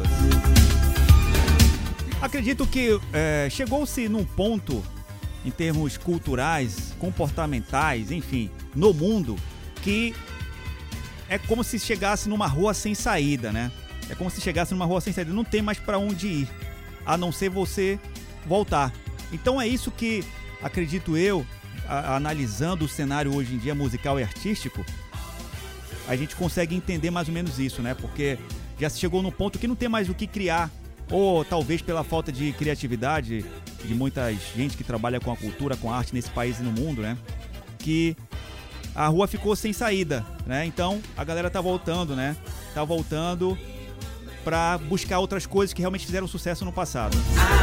Acredito que chegou-se num ponto, em termos culturais, comportamentais, enfim, no mundo, que é como se chegasse numa rua sem saída, né? É como se chegasse numa rua sem saída, não tem mais pra onde ir, a não ser você voltar. Então é isso que, acredito eu, analisando o cenário hoje em dia musical e artístico, a gente consegue entender mais ou menos isso, né? Porque já se chegou num ponto que não tem mais o que criar, ou talvez pela falta de criatividade de muita gente que trabalha com a cultura, com a arte nesse país e no mundo, né? Que a rua ficou sem saída, né? Então a galera tá voltando, né? Tá voltando pra buscar outras coisas que realmente fizeram sucesso no passado.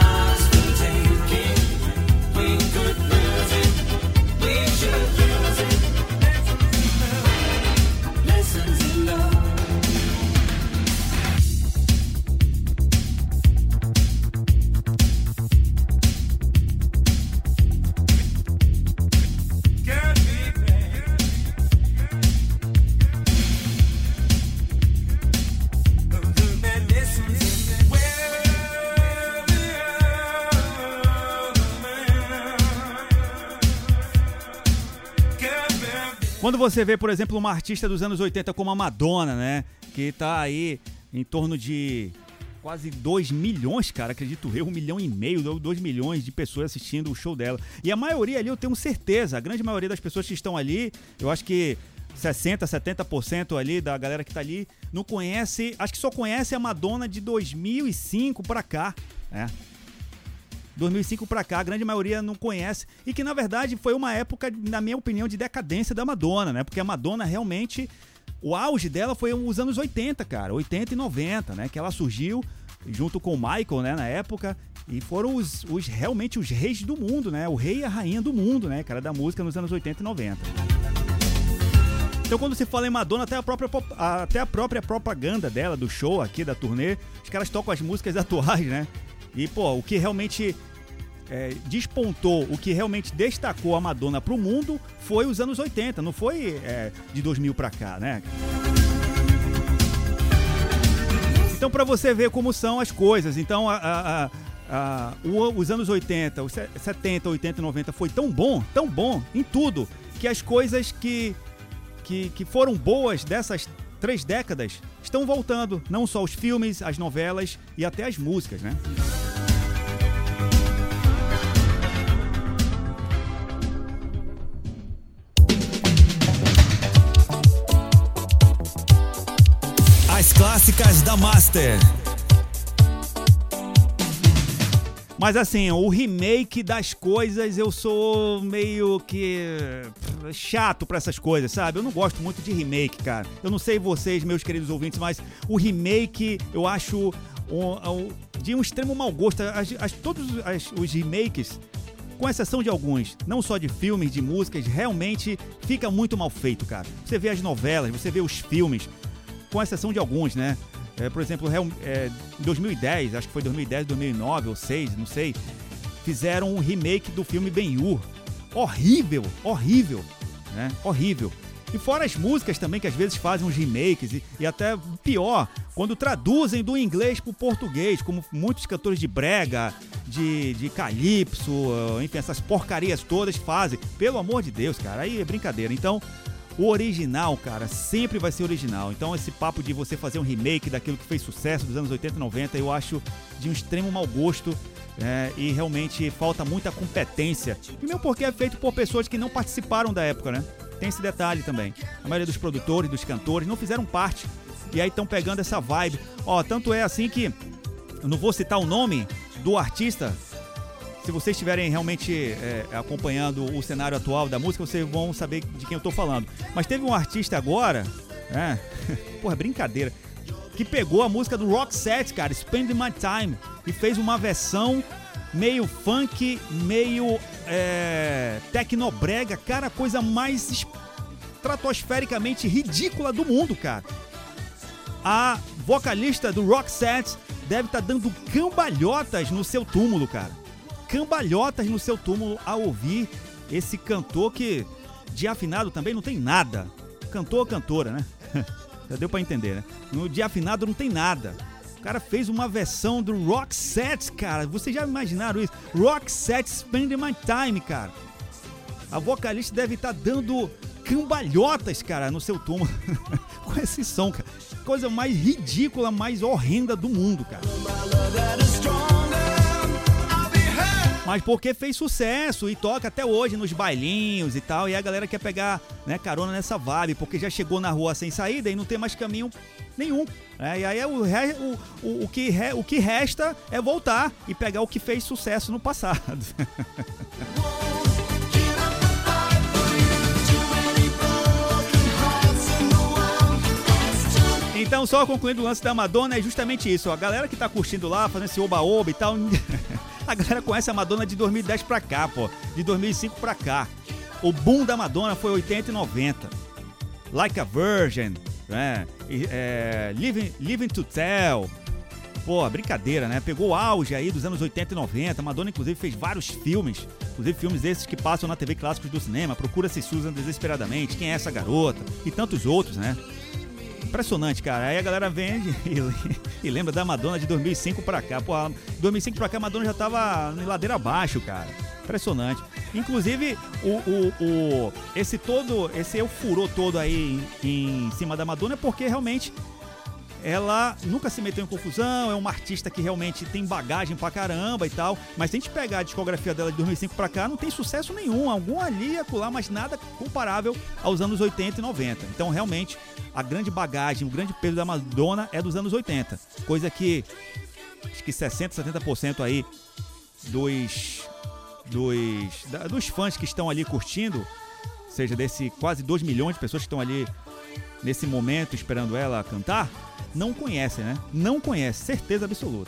Quando você vê, por exemplo, uma artista dos anos 80 como a Madonna, né? Que tá aí em torno de quase 2 milhões, cara, acredito eu, 1,5 milhão, 2 milhões de pessoas assistindo o show dela. E a maioria ali, eu tenho certeza, a grande maioria das pessoas que estão ali, eu acho que 60%, 70% ali da galera que tá ali, não conhece, acho que só conhece a Madonna de 2005 pra cá, né? 2005 pra cá, a grande maioria não conhece, e que na verdade foi uma época, na minha opinião, de decadência da Madonna, né? Porque a Madonna realmente, o auge dela foi os anos 80, cara, 80 e 90, né? Que ela surgiu junto com o Michael, né? Na época, e foram realmente os reis do mundo, né? O rei e a rainha do mundo, né? Cara, da música nos anos 80 e 90. Então quando se fala em Madonna, até a própria propaganda dela, do show aqui, da turnê, os caras tocam as músicas atuais, né? E, pô, o que realmente despontou, o que realmente destacou a Madonna pro mundo foi os anos 80, não foi de 2000 pra cá, né? Então, pra você ver como são as coisas, então os anos 80, os 70, 80 e 90 foi tão bom em tudo, que as coisas que foram boas dessas 3 décadas estão voltando, não só os filmes, as novelas e até as músicas, né? As clássicas da Master. Mas assim, o remake das coisas, eu sou meio que chato pra essas coisas, sabe? Eu não gosto muito de remake, cara. Eu não sei vocês, meus queridos ouvintes, mas o remake eu acho de um extremo mau gosto. Todos os remakes, com exceção de alguns, não só de filmes, de músicas, realmente fica muito mal feito, cara. Você vê as novelas, você vê os filmes, com exceção de alguns, né? Por exemplo, em 2010, acho que foi 2010, 2009 ou 2006, não sei, fizeram um remake do filme Ben-Hur. Horrível, né? Horrível. E fora as músicas também, que às vezes fazem uns remakes, e até pior, quando traduzem do inglês pro português, como muitos cantores de brega, de calypso, enfim, essas porcarias todas fazem. Pelo amor de Deus, cara, aí é brincadeira. Então, o original, cara, sempre vai ser original. Então esse papo de você fazer um remake daquilo que fez sucesso dos anos 80 e 90, eu acho de um extremo mau gosto, e realmente falta muita competência. Primeiro porque é feito por pessoas que não participaram da época, né? Tem esse detalhe também. A maioria dos produtores, dos cantores, não fizeram parte. E aí estão pegando essa vibe. Ó, tanto é assim que eu não vou citar o nome do artista. Se vocês estiverem realmente acompanhando o cenário atual da música, vocês vão saber de quem eu tô falando. Mas teve um artista agora, porra, brincadeira, que pegou a música do Roxette, cara, Spend My Time, e fez uma versão meio funk, meio tecnobrega, cara, a coisa mais estratosfericamente ridícula do mundo, cara. A vocalista do Roxette deve estar dando cambalhotas no seu túmulo, cara. Cambalhotas no seu túmulo ao ouvir esse cantor que de afinado também não tem nada. Cantor ou cantora, né? Já deu pra entender, né? No de afinado não tem nada. O cara fez uma versão do Roxette, cara. Vocês já imaginaram isso? Roxette Spend My Time, cara. A vocalista deve estar dando cambalhotas, cara, no seu túmulo. Com esse som, cara. Coisa mais ridícula, mais horrenda do mundo, cara. Mas porque fez sucesso e toca até hoje nos bailinhos e tal, e a galera quer pegar, né, carona nessa vibe, porque já chegou na rua sem saída e não tem mais caminho nenhum. E aí o que resta é voltar e pegar o que fez sucesso no passado. Então, só concluindo o lance da Madonna, é justamente isso. A galera que tá curtindo lá, fazendo esse oba-oba e tal, a galera conhece a Madonna de 2010 pra cá, pô. De 2005 pra cá. O boom da Madonna foi 80 e 90. Like a Virgin, né? Living to Tell. Pô, brincadeira, né? Pegou o auge aí dos anos 80 e 90. Madonna, inclusive, fez vários filmes. Inclusive, filmes desses que passam na TV Clássicos do Cinema. Procura-se Susan Desesperadamente. Quem é essa garota? E tantos outros, né? Impressionante, cara. Aí a galera vem e lembra da Madonna de 2005 pra cá. Pô, 2005 pra cá a Madonna já tava em ladeira abaixo, cara. Impressionante. Inclusive, esse furor todo aí em cima da Madonna é porque realmente ela nunca se meteu em confusão, é uma artista que realmente tem bagagem pra caramba e tal, mas se a gente pegar a discografia dela de 2005 pra cá, não tem sucesso nenhum, algum ali e acolá, mas nada comparável aos anos 80 e 90. Então, realmente, a grande bagagem, o grande peso da Madonna é dos anos 80, coisa que acho que 60%, 70% aí dos fãs que estão ali curtindo, ou seja, desse quase 2 milhões de pessoas que estão ali nesse momento esperando ela cantar, não conhece, né? Não conhece, certeza absoluta.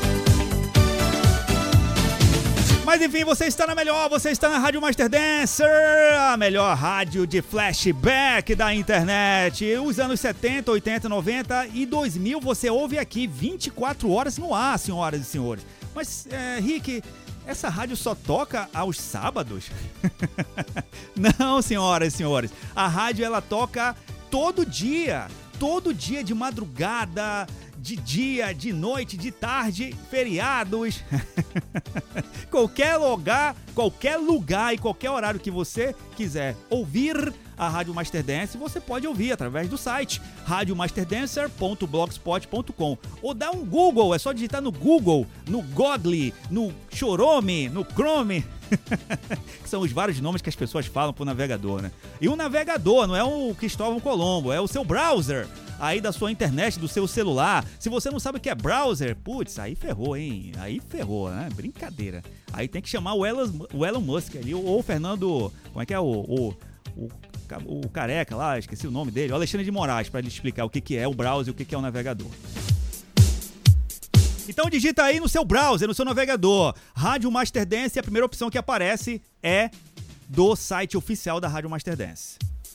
Mas enfim, você está na melhor, você está na Rádio Master Dancer, a melhor rádio de flashback da internet. Os anos 70, 80, 90 e 2000 você ouve aqui 24 horas no ar, senhoras e senhores. Mas, Rick, essa rádio só toca aos sábados? Não, senhoras e senhores. A rádio, ela toca todo dia de madrugada, de dia, de noite, de tarde, feriados. Qualquer lugar e qualquer horário que você quiser ouvir a Rádio Master Dance, você pode ouvir através do site radiomasterdancer.blogspot.com ou dá um Google, é só digitar no Google, no Google, no Chrome, no Chrome, que são os vários nomes que as pessoas falam pro navegador, né? E o navegador não é o Cristóvão Colombo, é o seu browser aí da sua internet, do seu celular. Se você não sabe o que é browser, putz, aí ferrou, hein? Aí ferrou, né? Brincadeira. Aí tem que chamar o Elon Musk ali, ou o Fernando, como é que é o careca lá, esqueci o nome dele, o Alexandre de Moraes, para ele explicar o que é o browser e o que é o navegador. Então digita aí no seu browser, no seu navegador, Rádio Master Dance, e a primeira opção que aparece é do site oficial da Rádio Master Dance.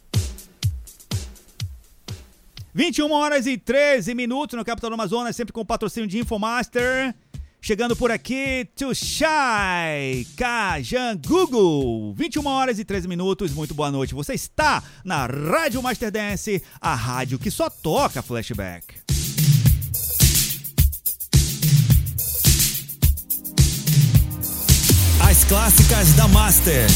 21 horas e 13 minutos no capital do Amazonas, sempre com o patrocínio de Infomaster. Chegando por aqui, Tushai Kajangugu. 21 horas e 13 minutos, muito boa noite. Você está na Rádio Master Dance, a rádio que só toca flashback. As clássicas da Master.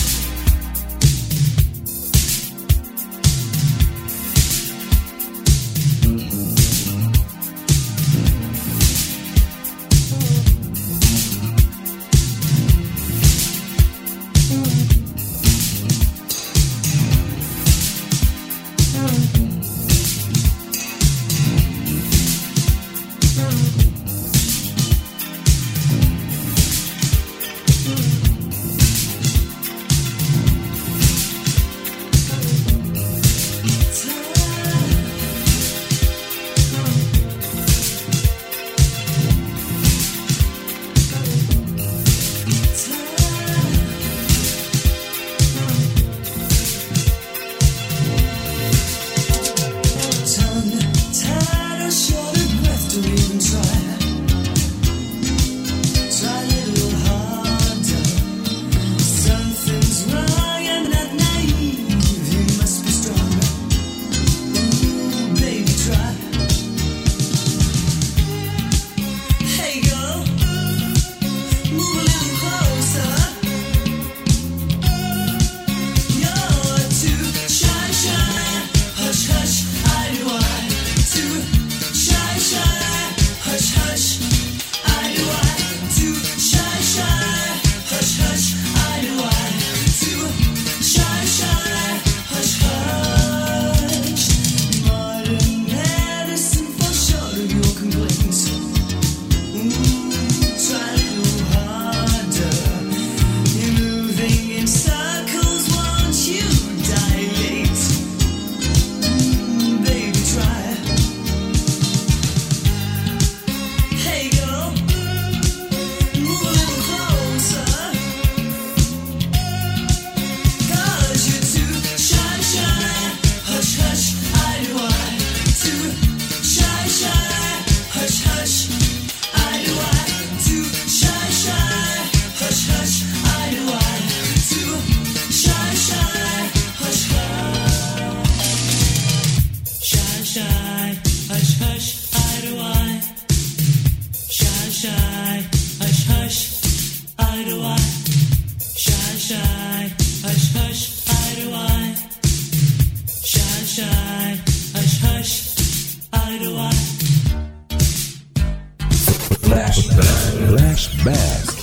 Hush, shy, hush hush, eye to eye. Shy shy, hush hush, eye to eye. Shy shy, hush hush, eye to eye. Flashback.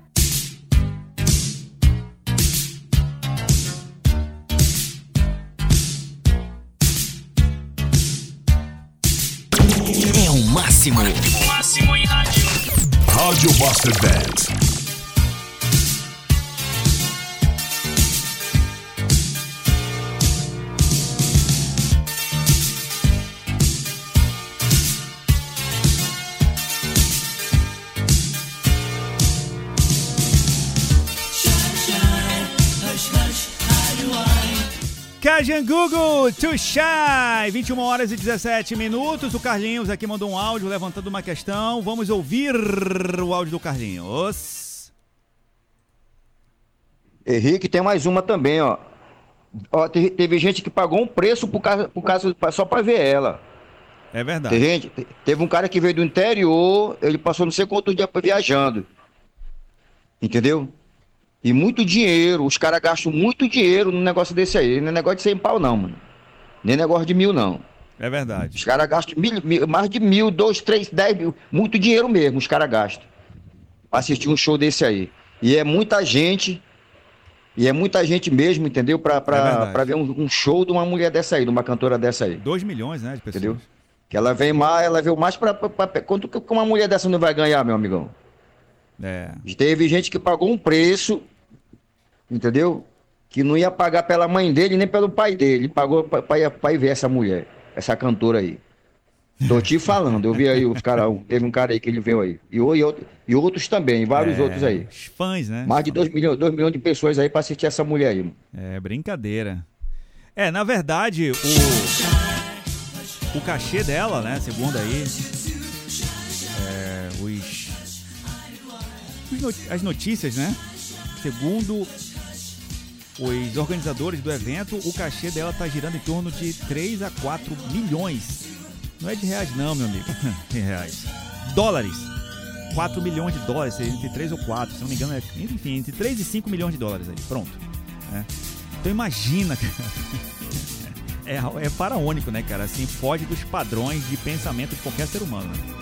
É o máximo. Máximo em rádio. Rádio Buster Band. Kajangugu, Too Shy, 21 horas e 17 minutos. O Carlinhos aqui mandou um áudio levantando uma questão. Vamos ouvir o áudio do Carlinhos. Henrique, tem mais uma também, ó. Teve gente que pagou um preço por causa só pra ver ela. É verdade. Teve um cara que veio do interior, ele passou não sei quanto dia viajando. Entendeu? E muito dinheiro, os caras gastam muito dinheiro num negócio desse aí. Não é negócio de 100 pau não, mano. Nem negócio de 1.000 não. É verdade. Os caras gastam mais de 1.000, 2, 3, 10 mil. Muito dinheiro mesmo, os caras gastam. Pra assistir um show desse aí. E é muita gente mesmo, entendeu? Pra ver um show de uma mulher dessa aí, de uma cantora dessa aí. 2 milhões, né, de pessoas. Entendeu? Que ela veio mais pra quanto que uma mulher dessa não vai ganhar, meu amigão? É. Teve gente que pagou um preço, entendeu? Que não ia pagar pela mãe dele nem pelo pai dele. Ele pagou pra ir ver essa mulher, essa cantora aí. Tô te falando, eu vi aí os caras, teve um cara aí que ele veio aí. E outros também, vários outros aí. Os fãs, né? Mais de 2 milhões de pessoas aí pra assistir essa mulher aí. Mano. É, brincadeira. Na verdade, o cachê dela, né, segundo aí, as notícias, né? Segundo os organizadores do evento, o cachê dela tá girando em torno de 3 a 4 milhões. Não é de reais não, meu amigo. De reais. Dólares. 4 milhões de dólares, entre 3 ou 4, se não me engano, enfim, entre 3 e 5 milhões de dólares aí. Pronto. Então imagina, cara. É faraônico, né, cara? Assim, foge dos padrões de pensamento de qualquer ser humano, né?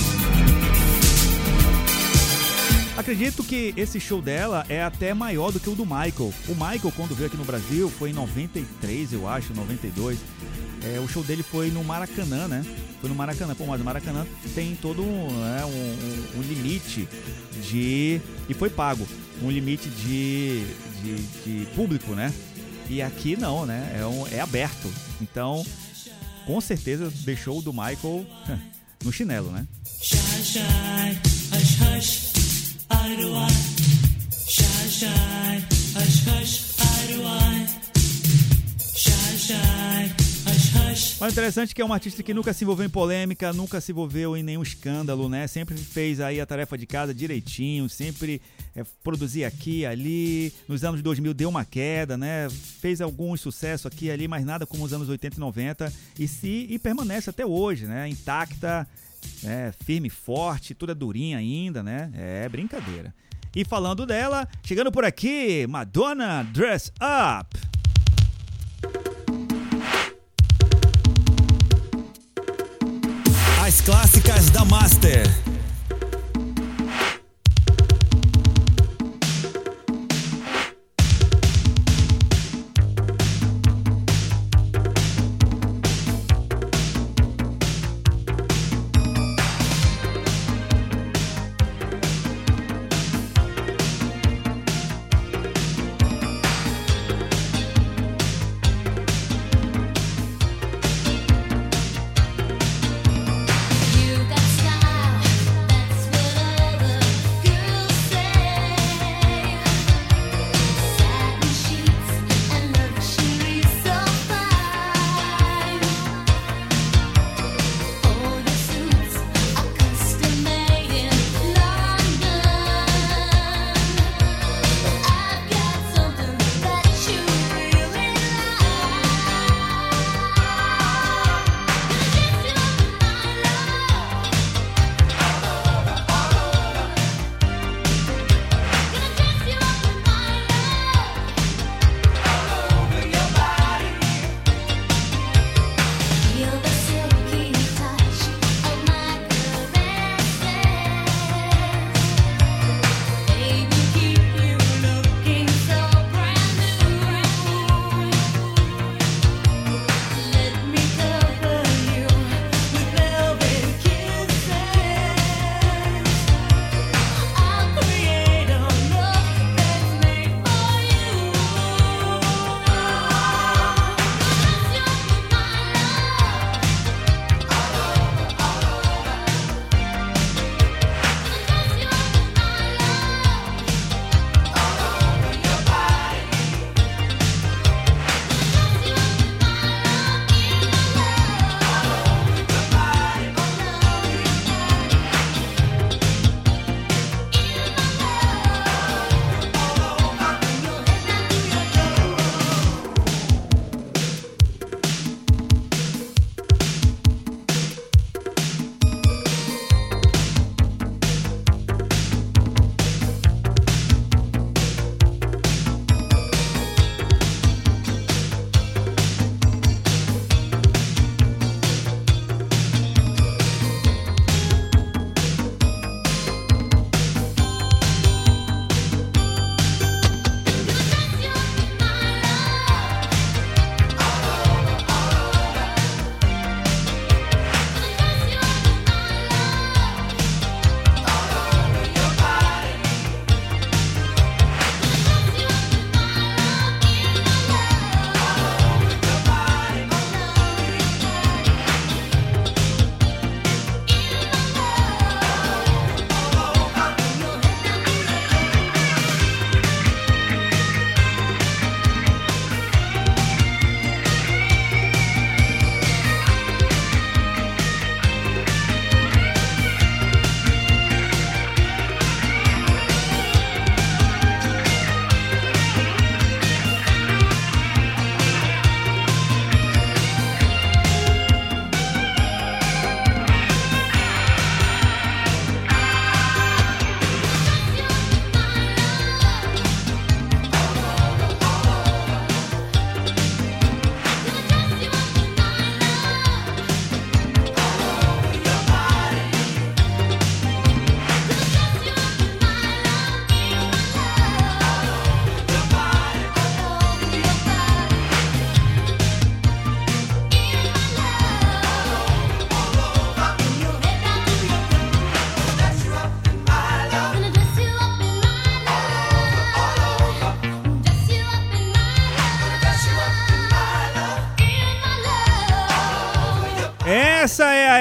Acredito que esse show dela é até maior do que o do Michael. O Michael, quando veio aqui no Brasil, foi em 93, eu acho, 92. O show dele foi no Maracanã, né? Foi no Maracanã. Pô, mas o Maracanã tem todo um limite de... E foi pago. Um limite de público, né? E aqui não, né? É aberto. Então, com certeza, deixou o do Michael no chinelo, né? Shy, shy, hush, hush, eye to eye. Shy, shy, hush, hush, eye to eye. Shy, shy, hush, hush. Mas o interessante é que é um artista que nunca se envolveu em polêmica, nunca se envolveu em nenhum escândalo, né? Sempre fez aí a tarefa de casa direitinho, sempre produzia aqui e ali. Nos anos 2000 deu uma queda, né? Fez algum sucesso aqui e ali, mas nada como os anos 80 e 90. E permanece até hoje, né? Intacta, firme e forte, toda durinha ainda, né? É brincadeira. E falando dela, chegando por aqui, Madonna, Dress Up. As clássicas da Master. You got style.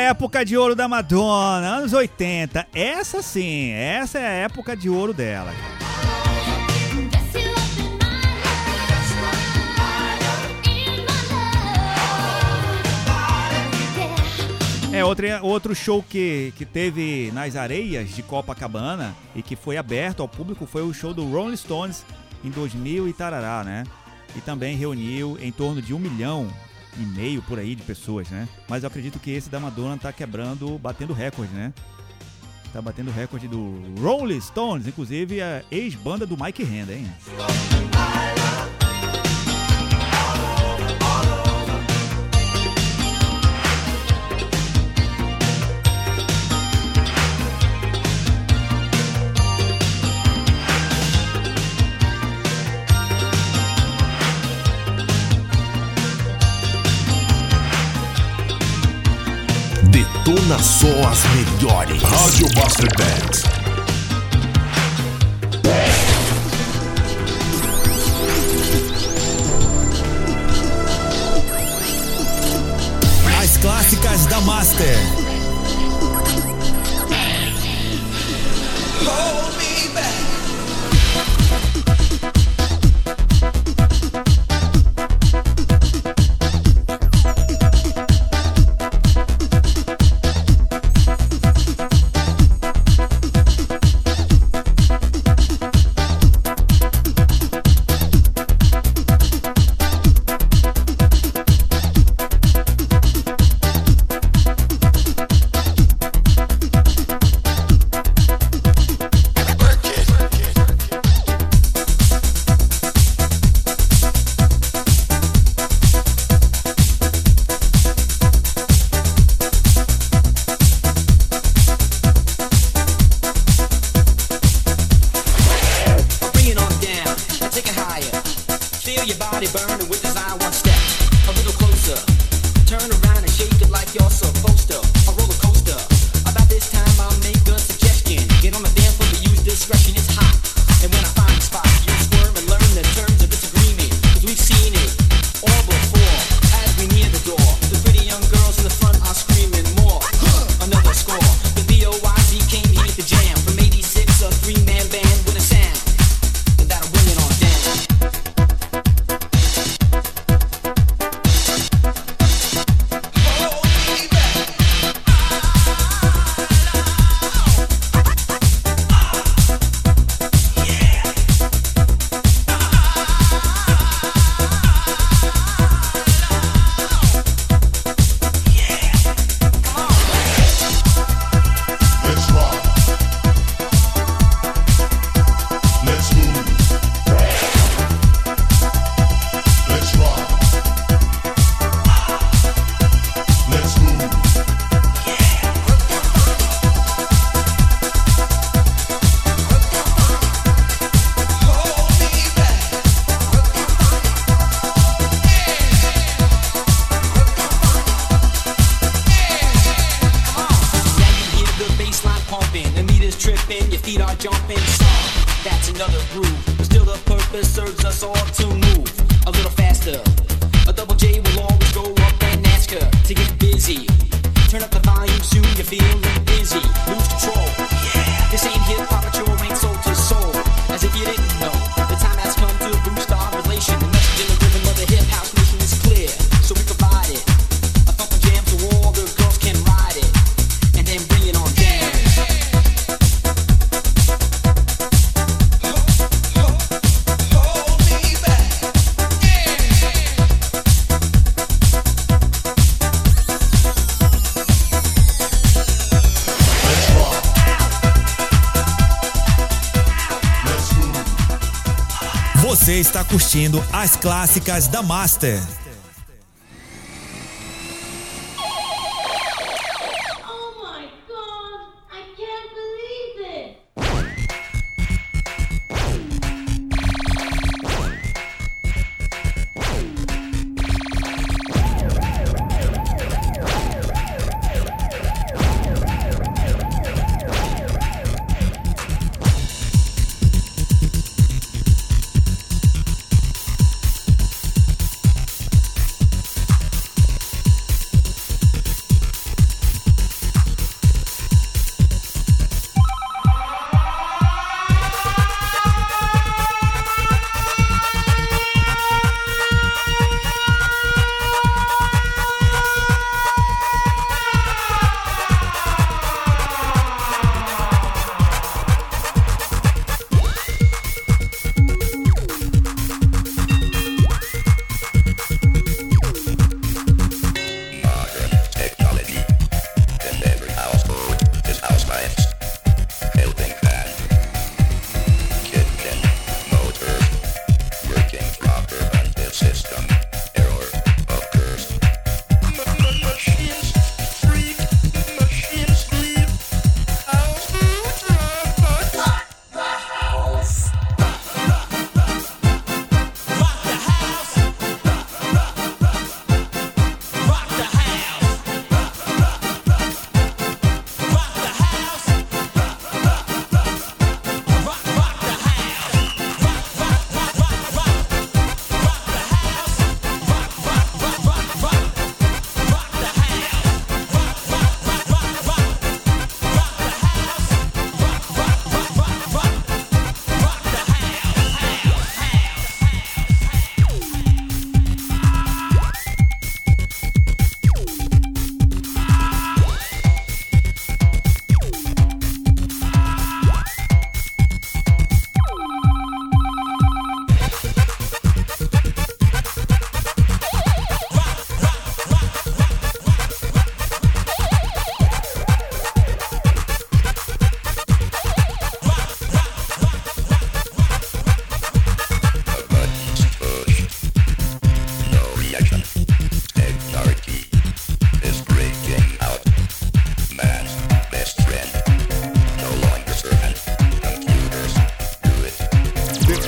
época de ouro da Madonna, anos 80. Essa sim, essa é a época de ouro dela. Outro show que teve nas areias de Copacabana e que foi aberto ao público foi o show do Rolling Stones em 2000 e tarará, né? E também reuniu em torno de 1,5 milhão por aí de pessoas, né? Mas eu acredito que esse da Madonna tá batendo recorde, né? Tá batendo recorde do Rolling Stones, inclusive a ex-banda do Mike Renda, hein? Detona só as melhores. Rádio Buster Bands. As clássicas da Master. Hold me back. Você está curtindo as clássicas da Master.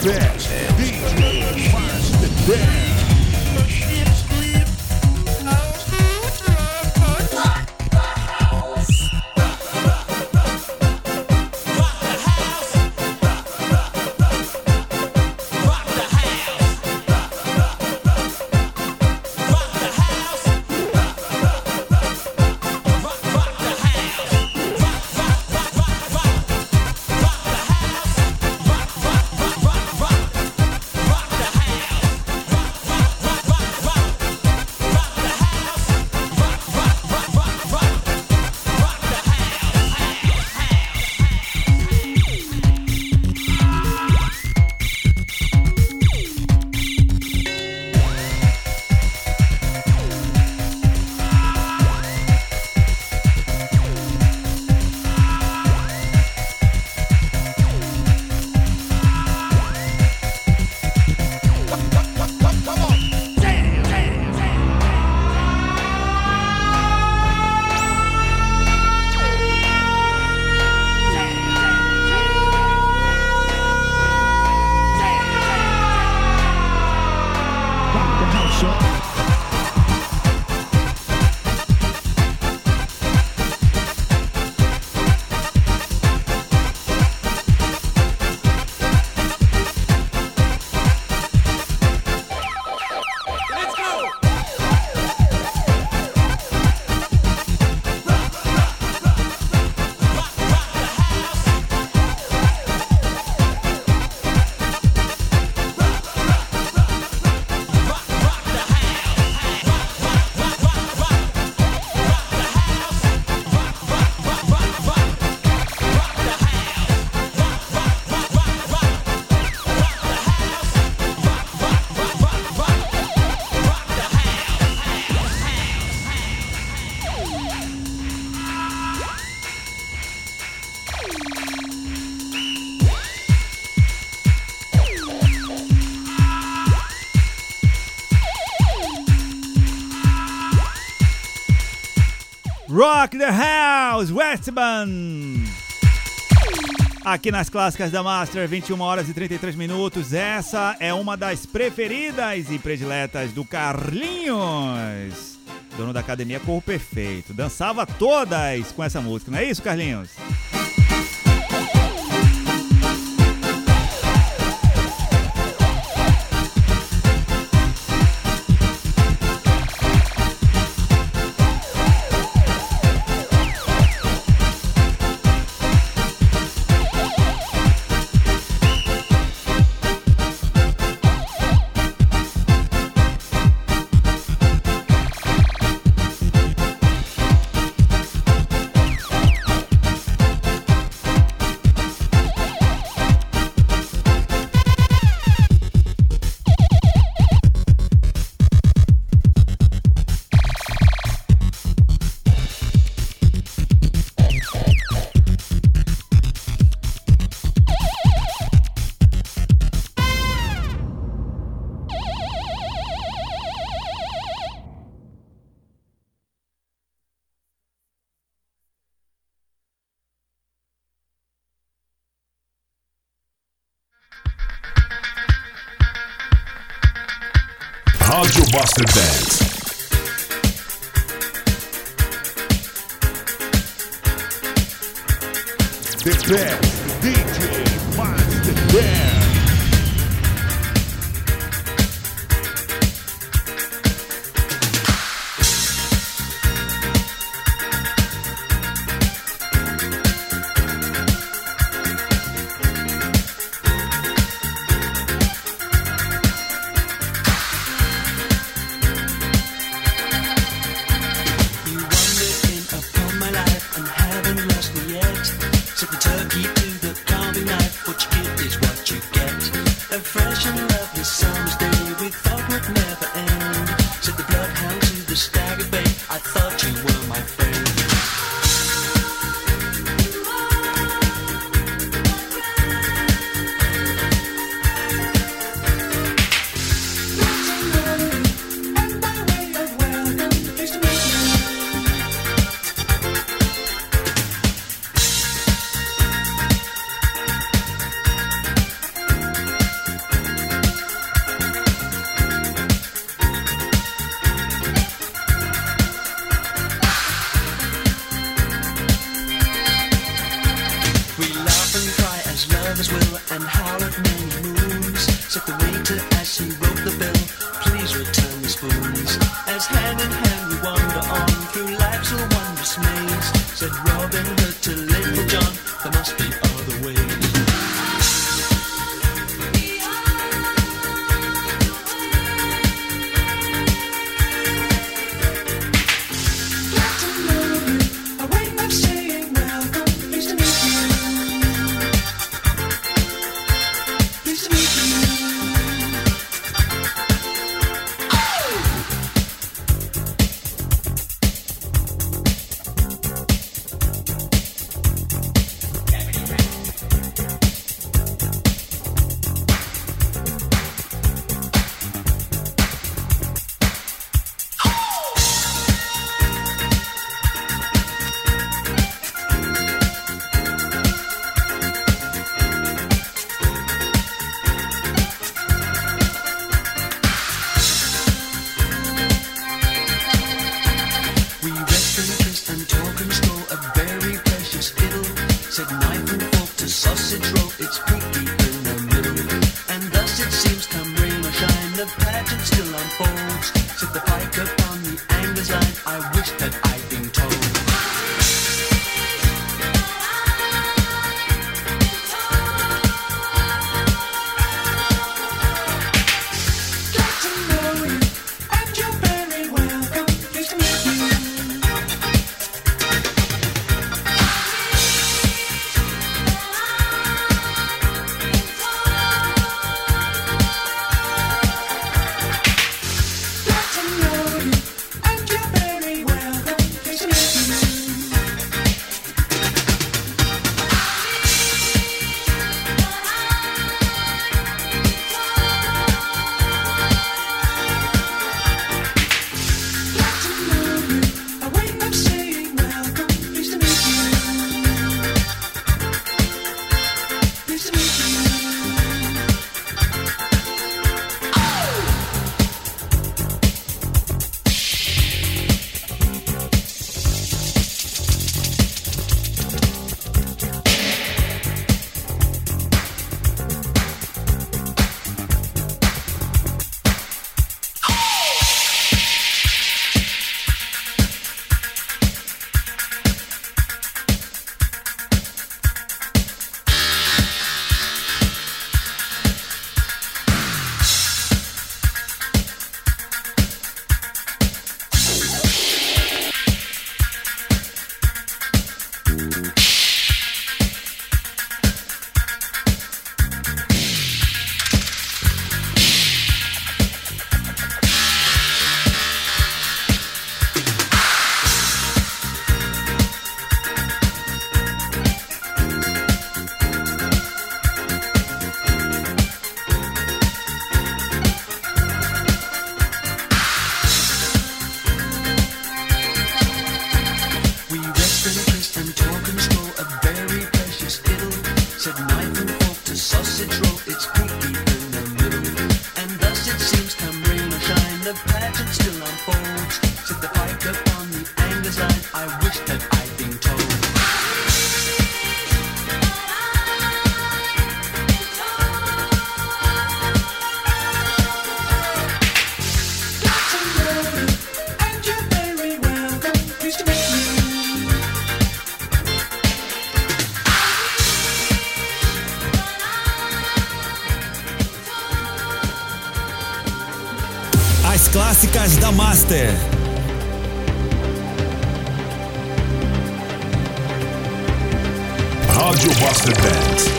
best DJ Master Dan. Rock the House, Westman. Aqui nas clássicas da Master, 21 horas e 33 minutos. Essa é uma das preferidas e prediletas do Carlinhos, dono da academia Corpo Perfeito. Dançava todas com essa música, não é isso, Carlinhos? Rádio Buster Dance. The best DJ Master Dan. Turkey to the carving knife, what you get is what you get. his will and howl at many moons. Said the waiter as he wrote the bill, please return the spoons. As hand in hand we wander on through life's a wondrous maze. Said Robin Hood to Little John, there must be other ways. As clássicas da Master. Rádio Buster Band.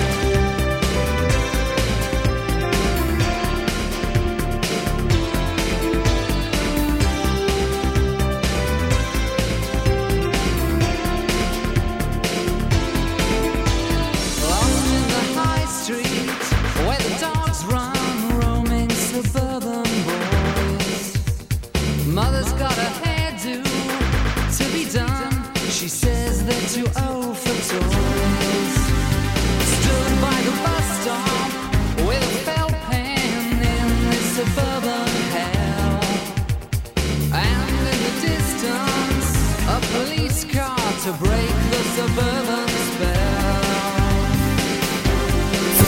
To break the suburban spell.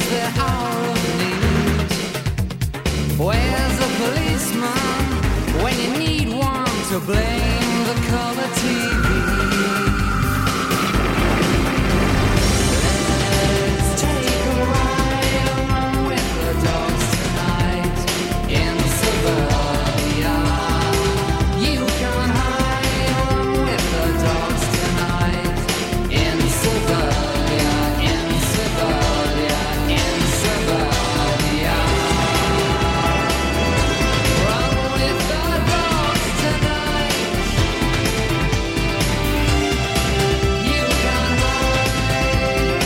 the hour of need. Where's the policeman when you need one to blame the color TV? Let's take a ride along with the dogs tonight in suburbia. You can hide along with the dogs tonight in suburbia, in suburbia, in suburbia. Run with the dogs tonight. You can hide.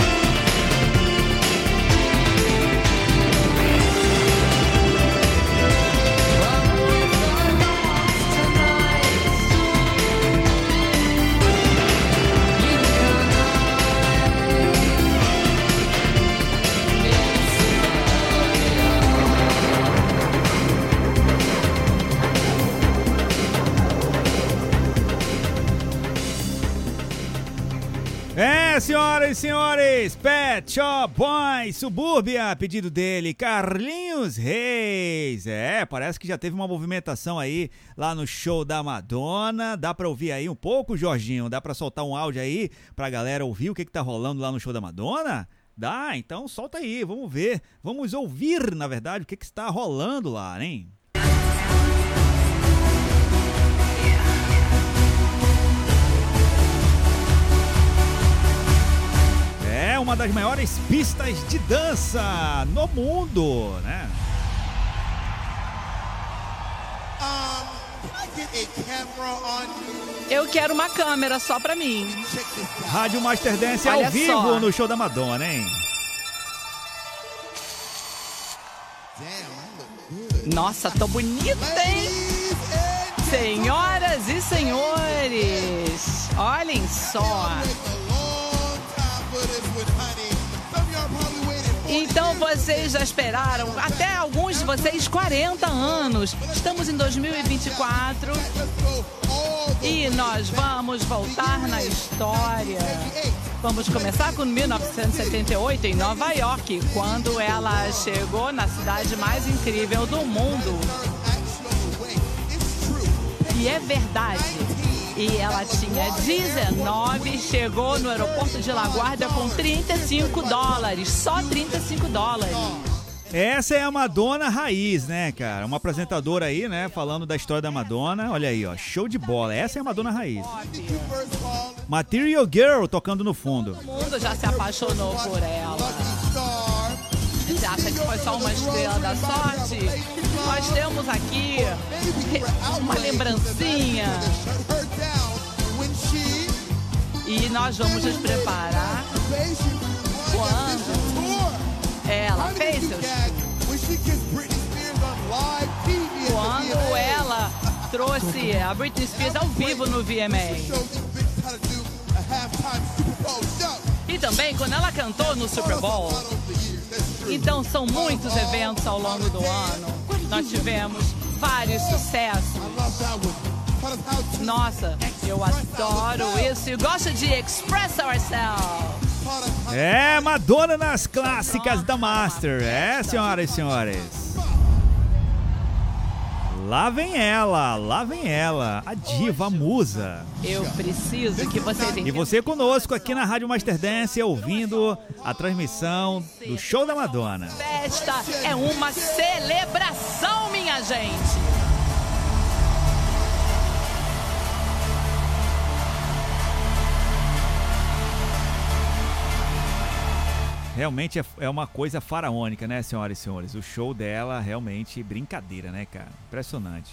Run with the dogs tonight. You can É, senhoras e senhores, Pet Shop Boys, Subúrbia, pedido dele, Carlinhos Reis. É, parece que já teve uma movimentação aí lá no show da Madonna. Dá pra ouvir aí um pouco, Jorginho? Dá pra soltar um áudio aí pra galera ouvir o que tá rolando lá no show da Madonna? Dá? Então solta aí, vamos ver. Vamos ouvir, na verdade, o que está rolando lá, hein? É uma das maiores pistas de dança no mundo, né? Eu quero uma câmera só pra mim. Rádio Master Dance Olha ao vivo só. no show da Madonna, hein? Nossa, tô bonita, hein? Senhoras e senhores, olhem só. Então vocês já esperaram, até alguns de vocês, 40 anos. Estamos em 2024 e nós vamos voltar na história. Vamos começar com 1978 em Nova York, quando ela chegou na cidade mais incrível do mundo. E é verdade. E ela tinha 19 e chegou no aeroporto de LaGuardia com $35. Só $35. Essa é a Madonna raiz, né, cara? Uma apresentadora aí, né, falando da história da Madonna. Olha aí, ó, show de bola. Essa é a Madonna raiz. Material Girl tocando no fundo. Todo mundo já se apaixonou por ela. Você acha que foi só uma estrela da sorte? Nós temos aqui uma lembrancinha. E nós vamos nos preparar quando ela fez seus... Quando ela trouxe a Britney Spears ao vivo no VMA. E também quando ela cantou no Super Bowl. Então são muitos eventos ao longo do ano. Nós tivemos vários sucessos. Nossa, eu adoro isso. Eu gosto de express ourselves. É, Madonna nas clássicas da Master. É, senhoras e senhores. Lá vem ela, a diva, a musa. Eu preciso que vocês entendam. E você conosco aqui na Rádio Master Dance, ouvindo a transmissão do show da Madonna. Festa é uma celebração, minha gente. Realmente é uma coisa faraônica, né, senhoras e senhores? O show dela, realmente, brincadeira, né, cara? Impressionante.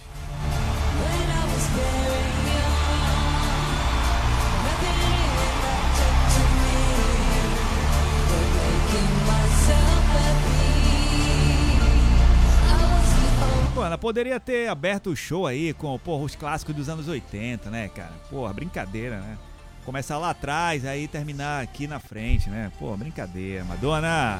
Pô, ela poderia ter aberto o show aí com, porra, os clássicos dos anos 80, né, cara? Porra, brincadeira, né? Começar lá atrás, aí terminar aqui na frente, né? Pô, brincadeira. Madonna!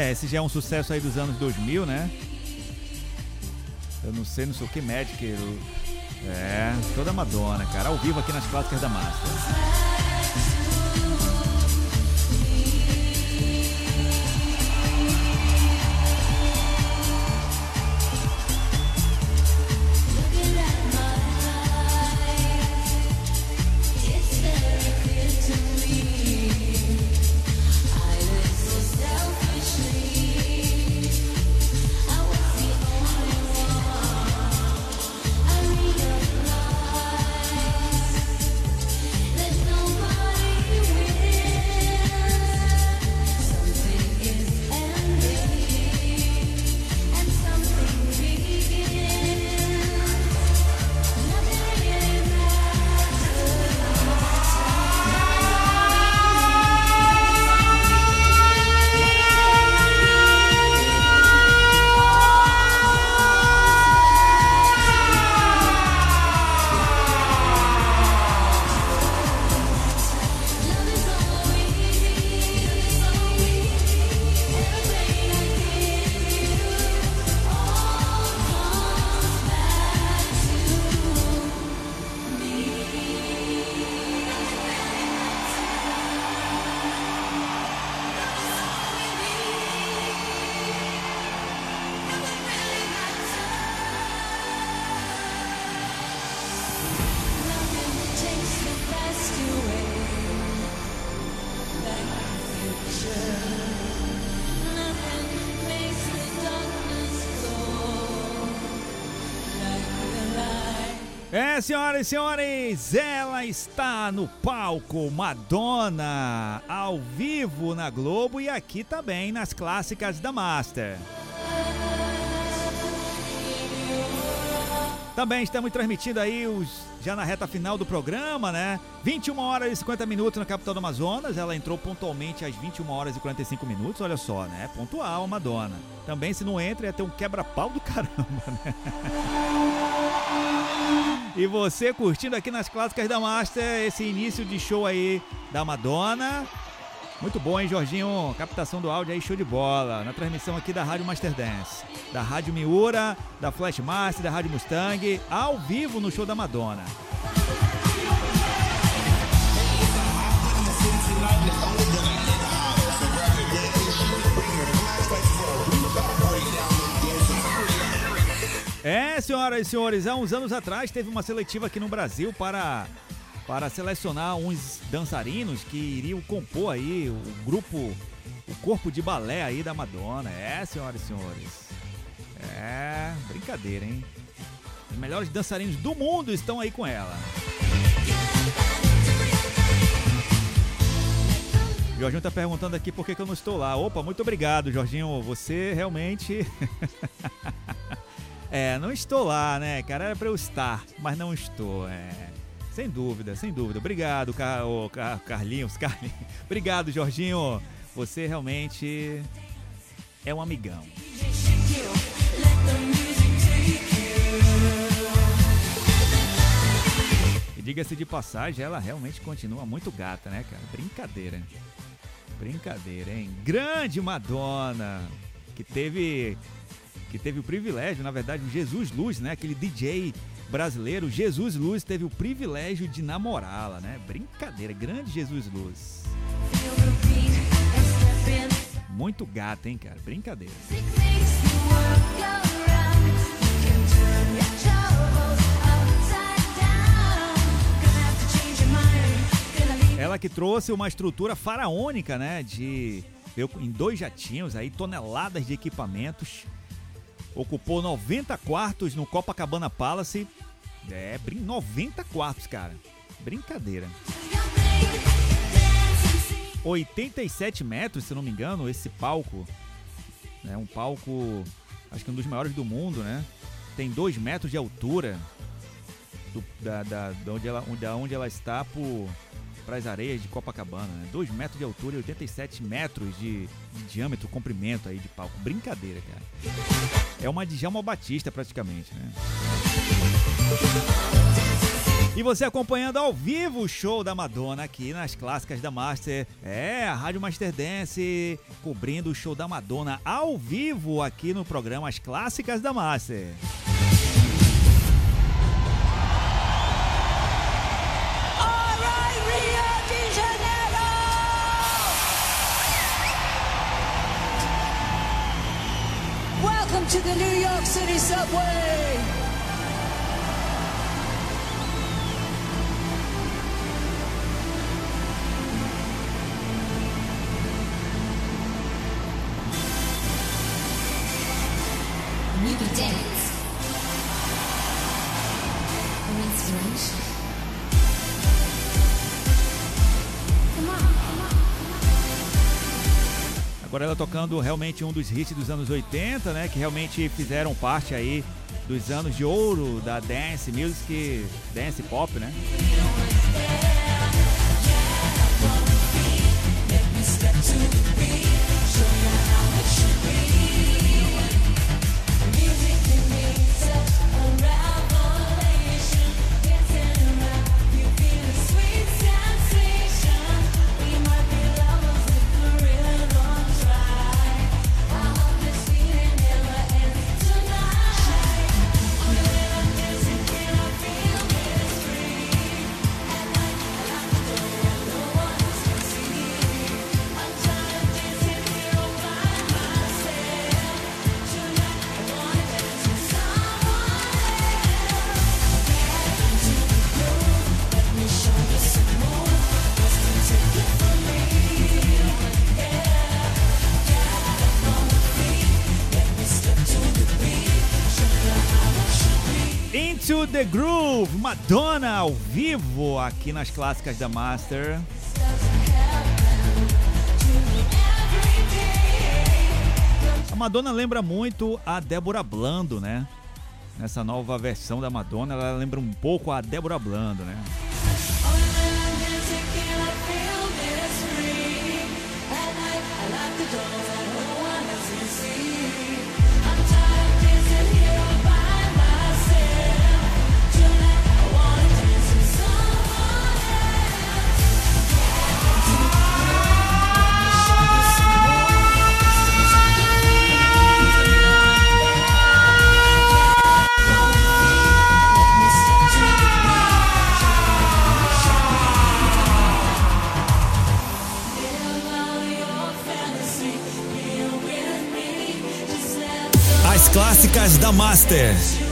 esse já é um sucesso aí dos anos 2000, né? Eu não sei o que Magic. Toda Madonna, cara, ao vivo aqui nas clássicas da Master. Senhoras e senhores, ela está no palco, Madonna, ao vivo na Globo e aqui também nas clássicas da Master. Também estamos transmitindo aí já na reta final do programa, né? 21 horas e 50 minutos na capital do Amazonas. Ela entrou pontualmente às 21 horas e 45 minutos, olha só, né? Pontual, Madonna. Também, se não entra, ia ter um quebra-pau do caramba, né? E você curtindo aqui nas clássicas da Master esse início de show aí da Madonna. Muito bom, hein, Jorginho? Captação do áudio aí, show de bola. Na transmissão aqui da Rádio Master Dance, da Rádio Miura, da Flash Master, da Rádio Mustang, ao vivo no show da Madonna. Senhoras e senhores, há uns anos atrás teve uma seletiva aqui no Brasil para selecionar uns dançarinos que iriam compor aí o grupo, o corpo de balé aí da Madonna. Senhoras e senhores. Brincadeira, hein? Os melhores dançarinos do mundo estão aí com ela. O Jorginho tá perguntando aqui por que eu não estou lá. Opa, muito obrigado, Jorginho. Você realmente... não estou lá, né, cara? Era pra eu estar, mas não estou, Sem dúvida, sem dúvida. Obrigado, Carlinhos. Obrigado, Jorginho. Você realmente é um amigão. E diga-se de passagem, ela realmente continua muito gata, né, cara? Brincadeira. Brincadeira, hein? Grande Madonna, que teve o privilégio, na verdade, o Jesus Luz, né? Aquele DJ brasileiro, Jesus Luz, teve o privilégio de namorá-la, né? Brincadeira, grande Jesus Luz. Muito gata, hein, cara? Brincadeira. Ela que trouxe uma estrutura faraônica, né? Em 2 jatinhos aí, toneladas de equipamentos. Ocupou 90 quartos no Copacabana Palace. 90 quartos, cara. Brincadeira. 87 metros, se não me engano, esse palco. É um palco, acho que um dos maiores do mundo, né? Tem 2 metros de altura de onde ela está para as areias de Copacabana, né? 2 metros de altura e 87 metros de diâmetro, comprimento aí de palco. Brincadeira, cara. É uma Djalma Batista praticamente, né? E você acompanhando ao vivo o show da Madonna aqui nas Clássicas da Master. A Rádio Master Dance cobrindo o show da Madonna ao vivo aqui no programa As Clássicas da Master. Welcome to the New York City subway. You can dance. For inspiration. Come on, come on. Agora ela tocando realmente um dos hits dos anos 80, né? Que realmente fizeram parte aí dos anos de ouro da dance music, dance pop, né? Into the Groove, Madonna ao vivo aqui nas Clássicas da Master. A Madonna lembra muito a Débora Blando, né? Nessa nova versão da Madonna, ela lembra um pouco a Débora Blando, né? As Clássicas da Master.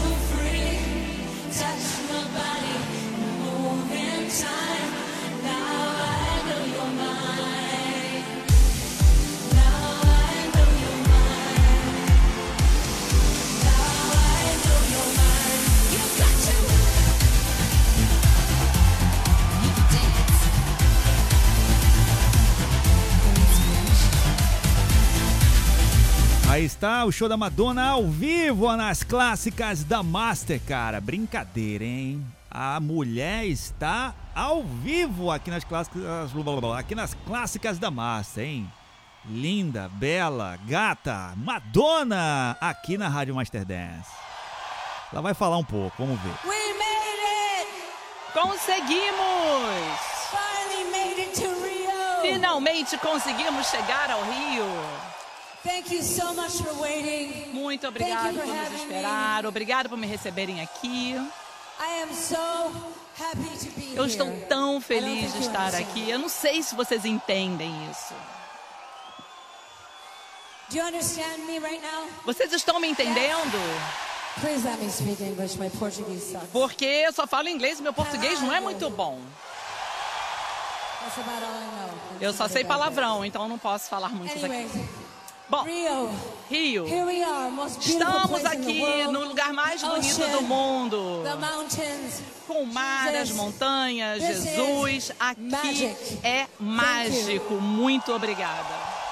Aí está o show da Madonna ao vivo nas Clássicas da Master, cara. Brincadeira, hein? A mulher está ao vivo aqui nas Clássicas da Master, hein? Linda, bela, gata, Madonna aqui na Rádio Master Dance. Ela vai falar um pouco, vamos ver. We made it! Conseguimos! Finally made it to Rio! Finalmente conseguimos chegar ao Rio. Thank you so much for waiting. Muito obrigado Thank you por for nos having esperar. Obrigado por me receberem aqui. I am so happy to be Eu estou here. tão I feliz don't de think you estar understand. aqui. Eu não sei se vocês entendem isso. Do you understand me right now? Vocês estão me entendendo? Please let me speak English. My Portuguese sucks. Porque eu só falo inglês e meu português não é muito bom. That's about all I know. Eu só sei palavrão, então eu não posso falar muito Anyway, daqui. Bom, Rio. here we are, most beautiful Estamos place in the aqui world. no lugar mais The bonito ocean, do mundo. The mountains. Com o mar, as Jesus. montanhas, This Jesus. is Aqui magic. é mágico. Muito obrigada.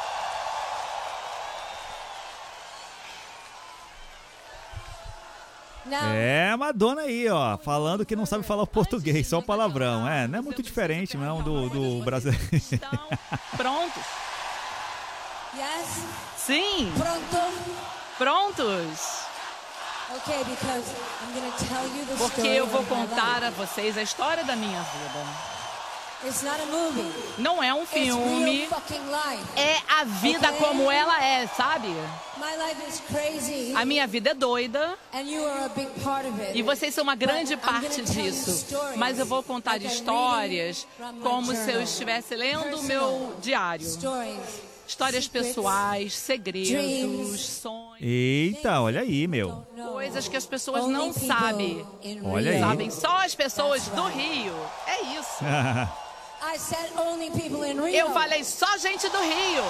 É a Madonna aí, ó, falando que não sabe falar português, só o palavrão. Não é muito diferente não do brasileiro. Prontos? Yes? Sim. Pronto? Prontos? Okay, because I'm going to tell you the Porque story eu vou of my contar life. a vocês a história da minha vida. It's not a movie. Não é um It's filme, real fucking life. é a vida Okay? como ela é, sabe? My life is crazy. A minha vida é doida And you are a big part of it. e vocês são uma grande But I'm parte gonna tell you disso. stories Mas eu vou contar like I'm histórias reading from my como se eu journal. estivesse lendo o meu Personal diário. Stories. Histórias Secrets, pessoais, segredos, dreams. sonhos, Eita, olha aí, meu. coisas que as pessoas Only não people sabem. in Olha Rio. aí. Sabem só as pessoas That's do right. Rio. É isso. I said only people in Rio. Eu falei só gente do Rio.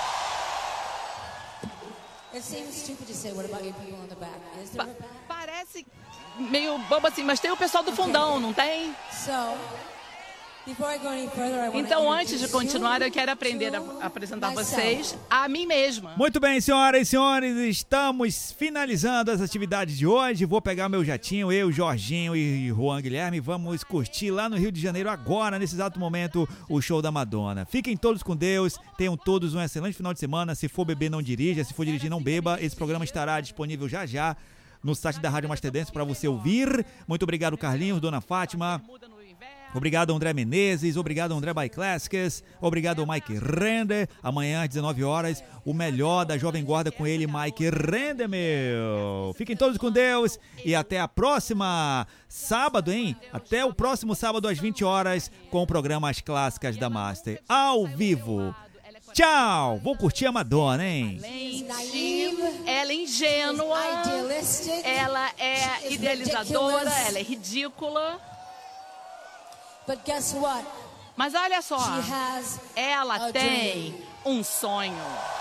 It seems stupid to say, what about you people in the back? Is there a back? Parece meio bobo assim, mas tem o pessoal do fundão, não tem? So, before I go any further, I want Então, to antes de continuar, eu quero aprender a apresentar vocês a mim mesma. Muito bem, senhoras e senhores, estamos finalizando as atividades de hoje. Vou pegar meu jatinho, eu, Jorginho e Juan Guilherme. Vamos curtir lá no Rio de Janeiro agora, nesse exato momento, o show da Madonna. Fiquem todos com Deus, tenham todos um excelente final de semana. Se for beber, não dirija. Se for dirigir, não beba. Esse programa estará disponível já já no site da Rádio Master Dance para você ouvir. Muito obrigado, Carlinhos, Dona Fátima. Obrigado, André Menezes. Obrigado, André By Classics. Obrigado, Mike Render. Amanhã, às 19 horas, o melhor da Jovem Guarda com ele, Mike Render, meu. Fiquem todos com Deus e até a próxima sábado, hein? Até o próximo sábado, às 20 horas, com o programa As Clássicas da Master, ao vivo. Tchau! Vou curtir a Madonna, hein? Ela é ingênua, idealistic, ela é she is idealizadora, ridiculous. ela é ridícula. But guess what? Mas olha só, She has ela a tem dream. um sonho.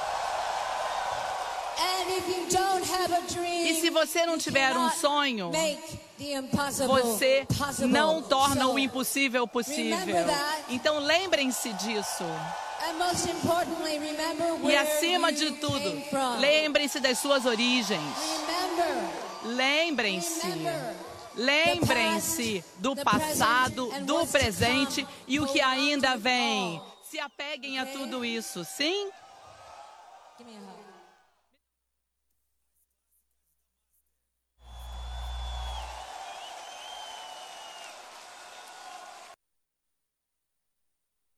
And if you don't have a dream, E se você não you tiver um cannot sonho, make the impossible você possible. não torna So, o impossível possível. remember that. Então lembrem-se disso. and most importantly, remember E where acima you de tudo, came from. lembrem-se das suas origens. Remember, Lembrem-se. remember Lembrem-se do the passado, present, and do what's to presente come. e o que Hold on ainda to it vem. all. Se apeguem a Okay? tudo isso, sim? Give me a hug.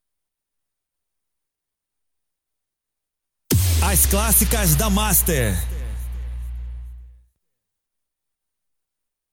As clássicas da Master.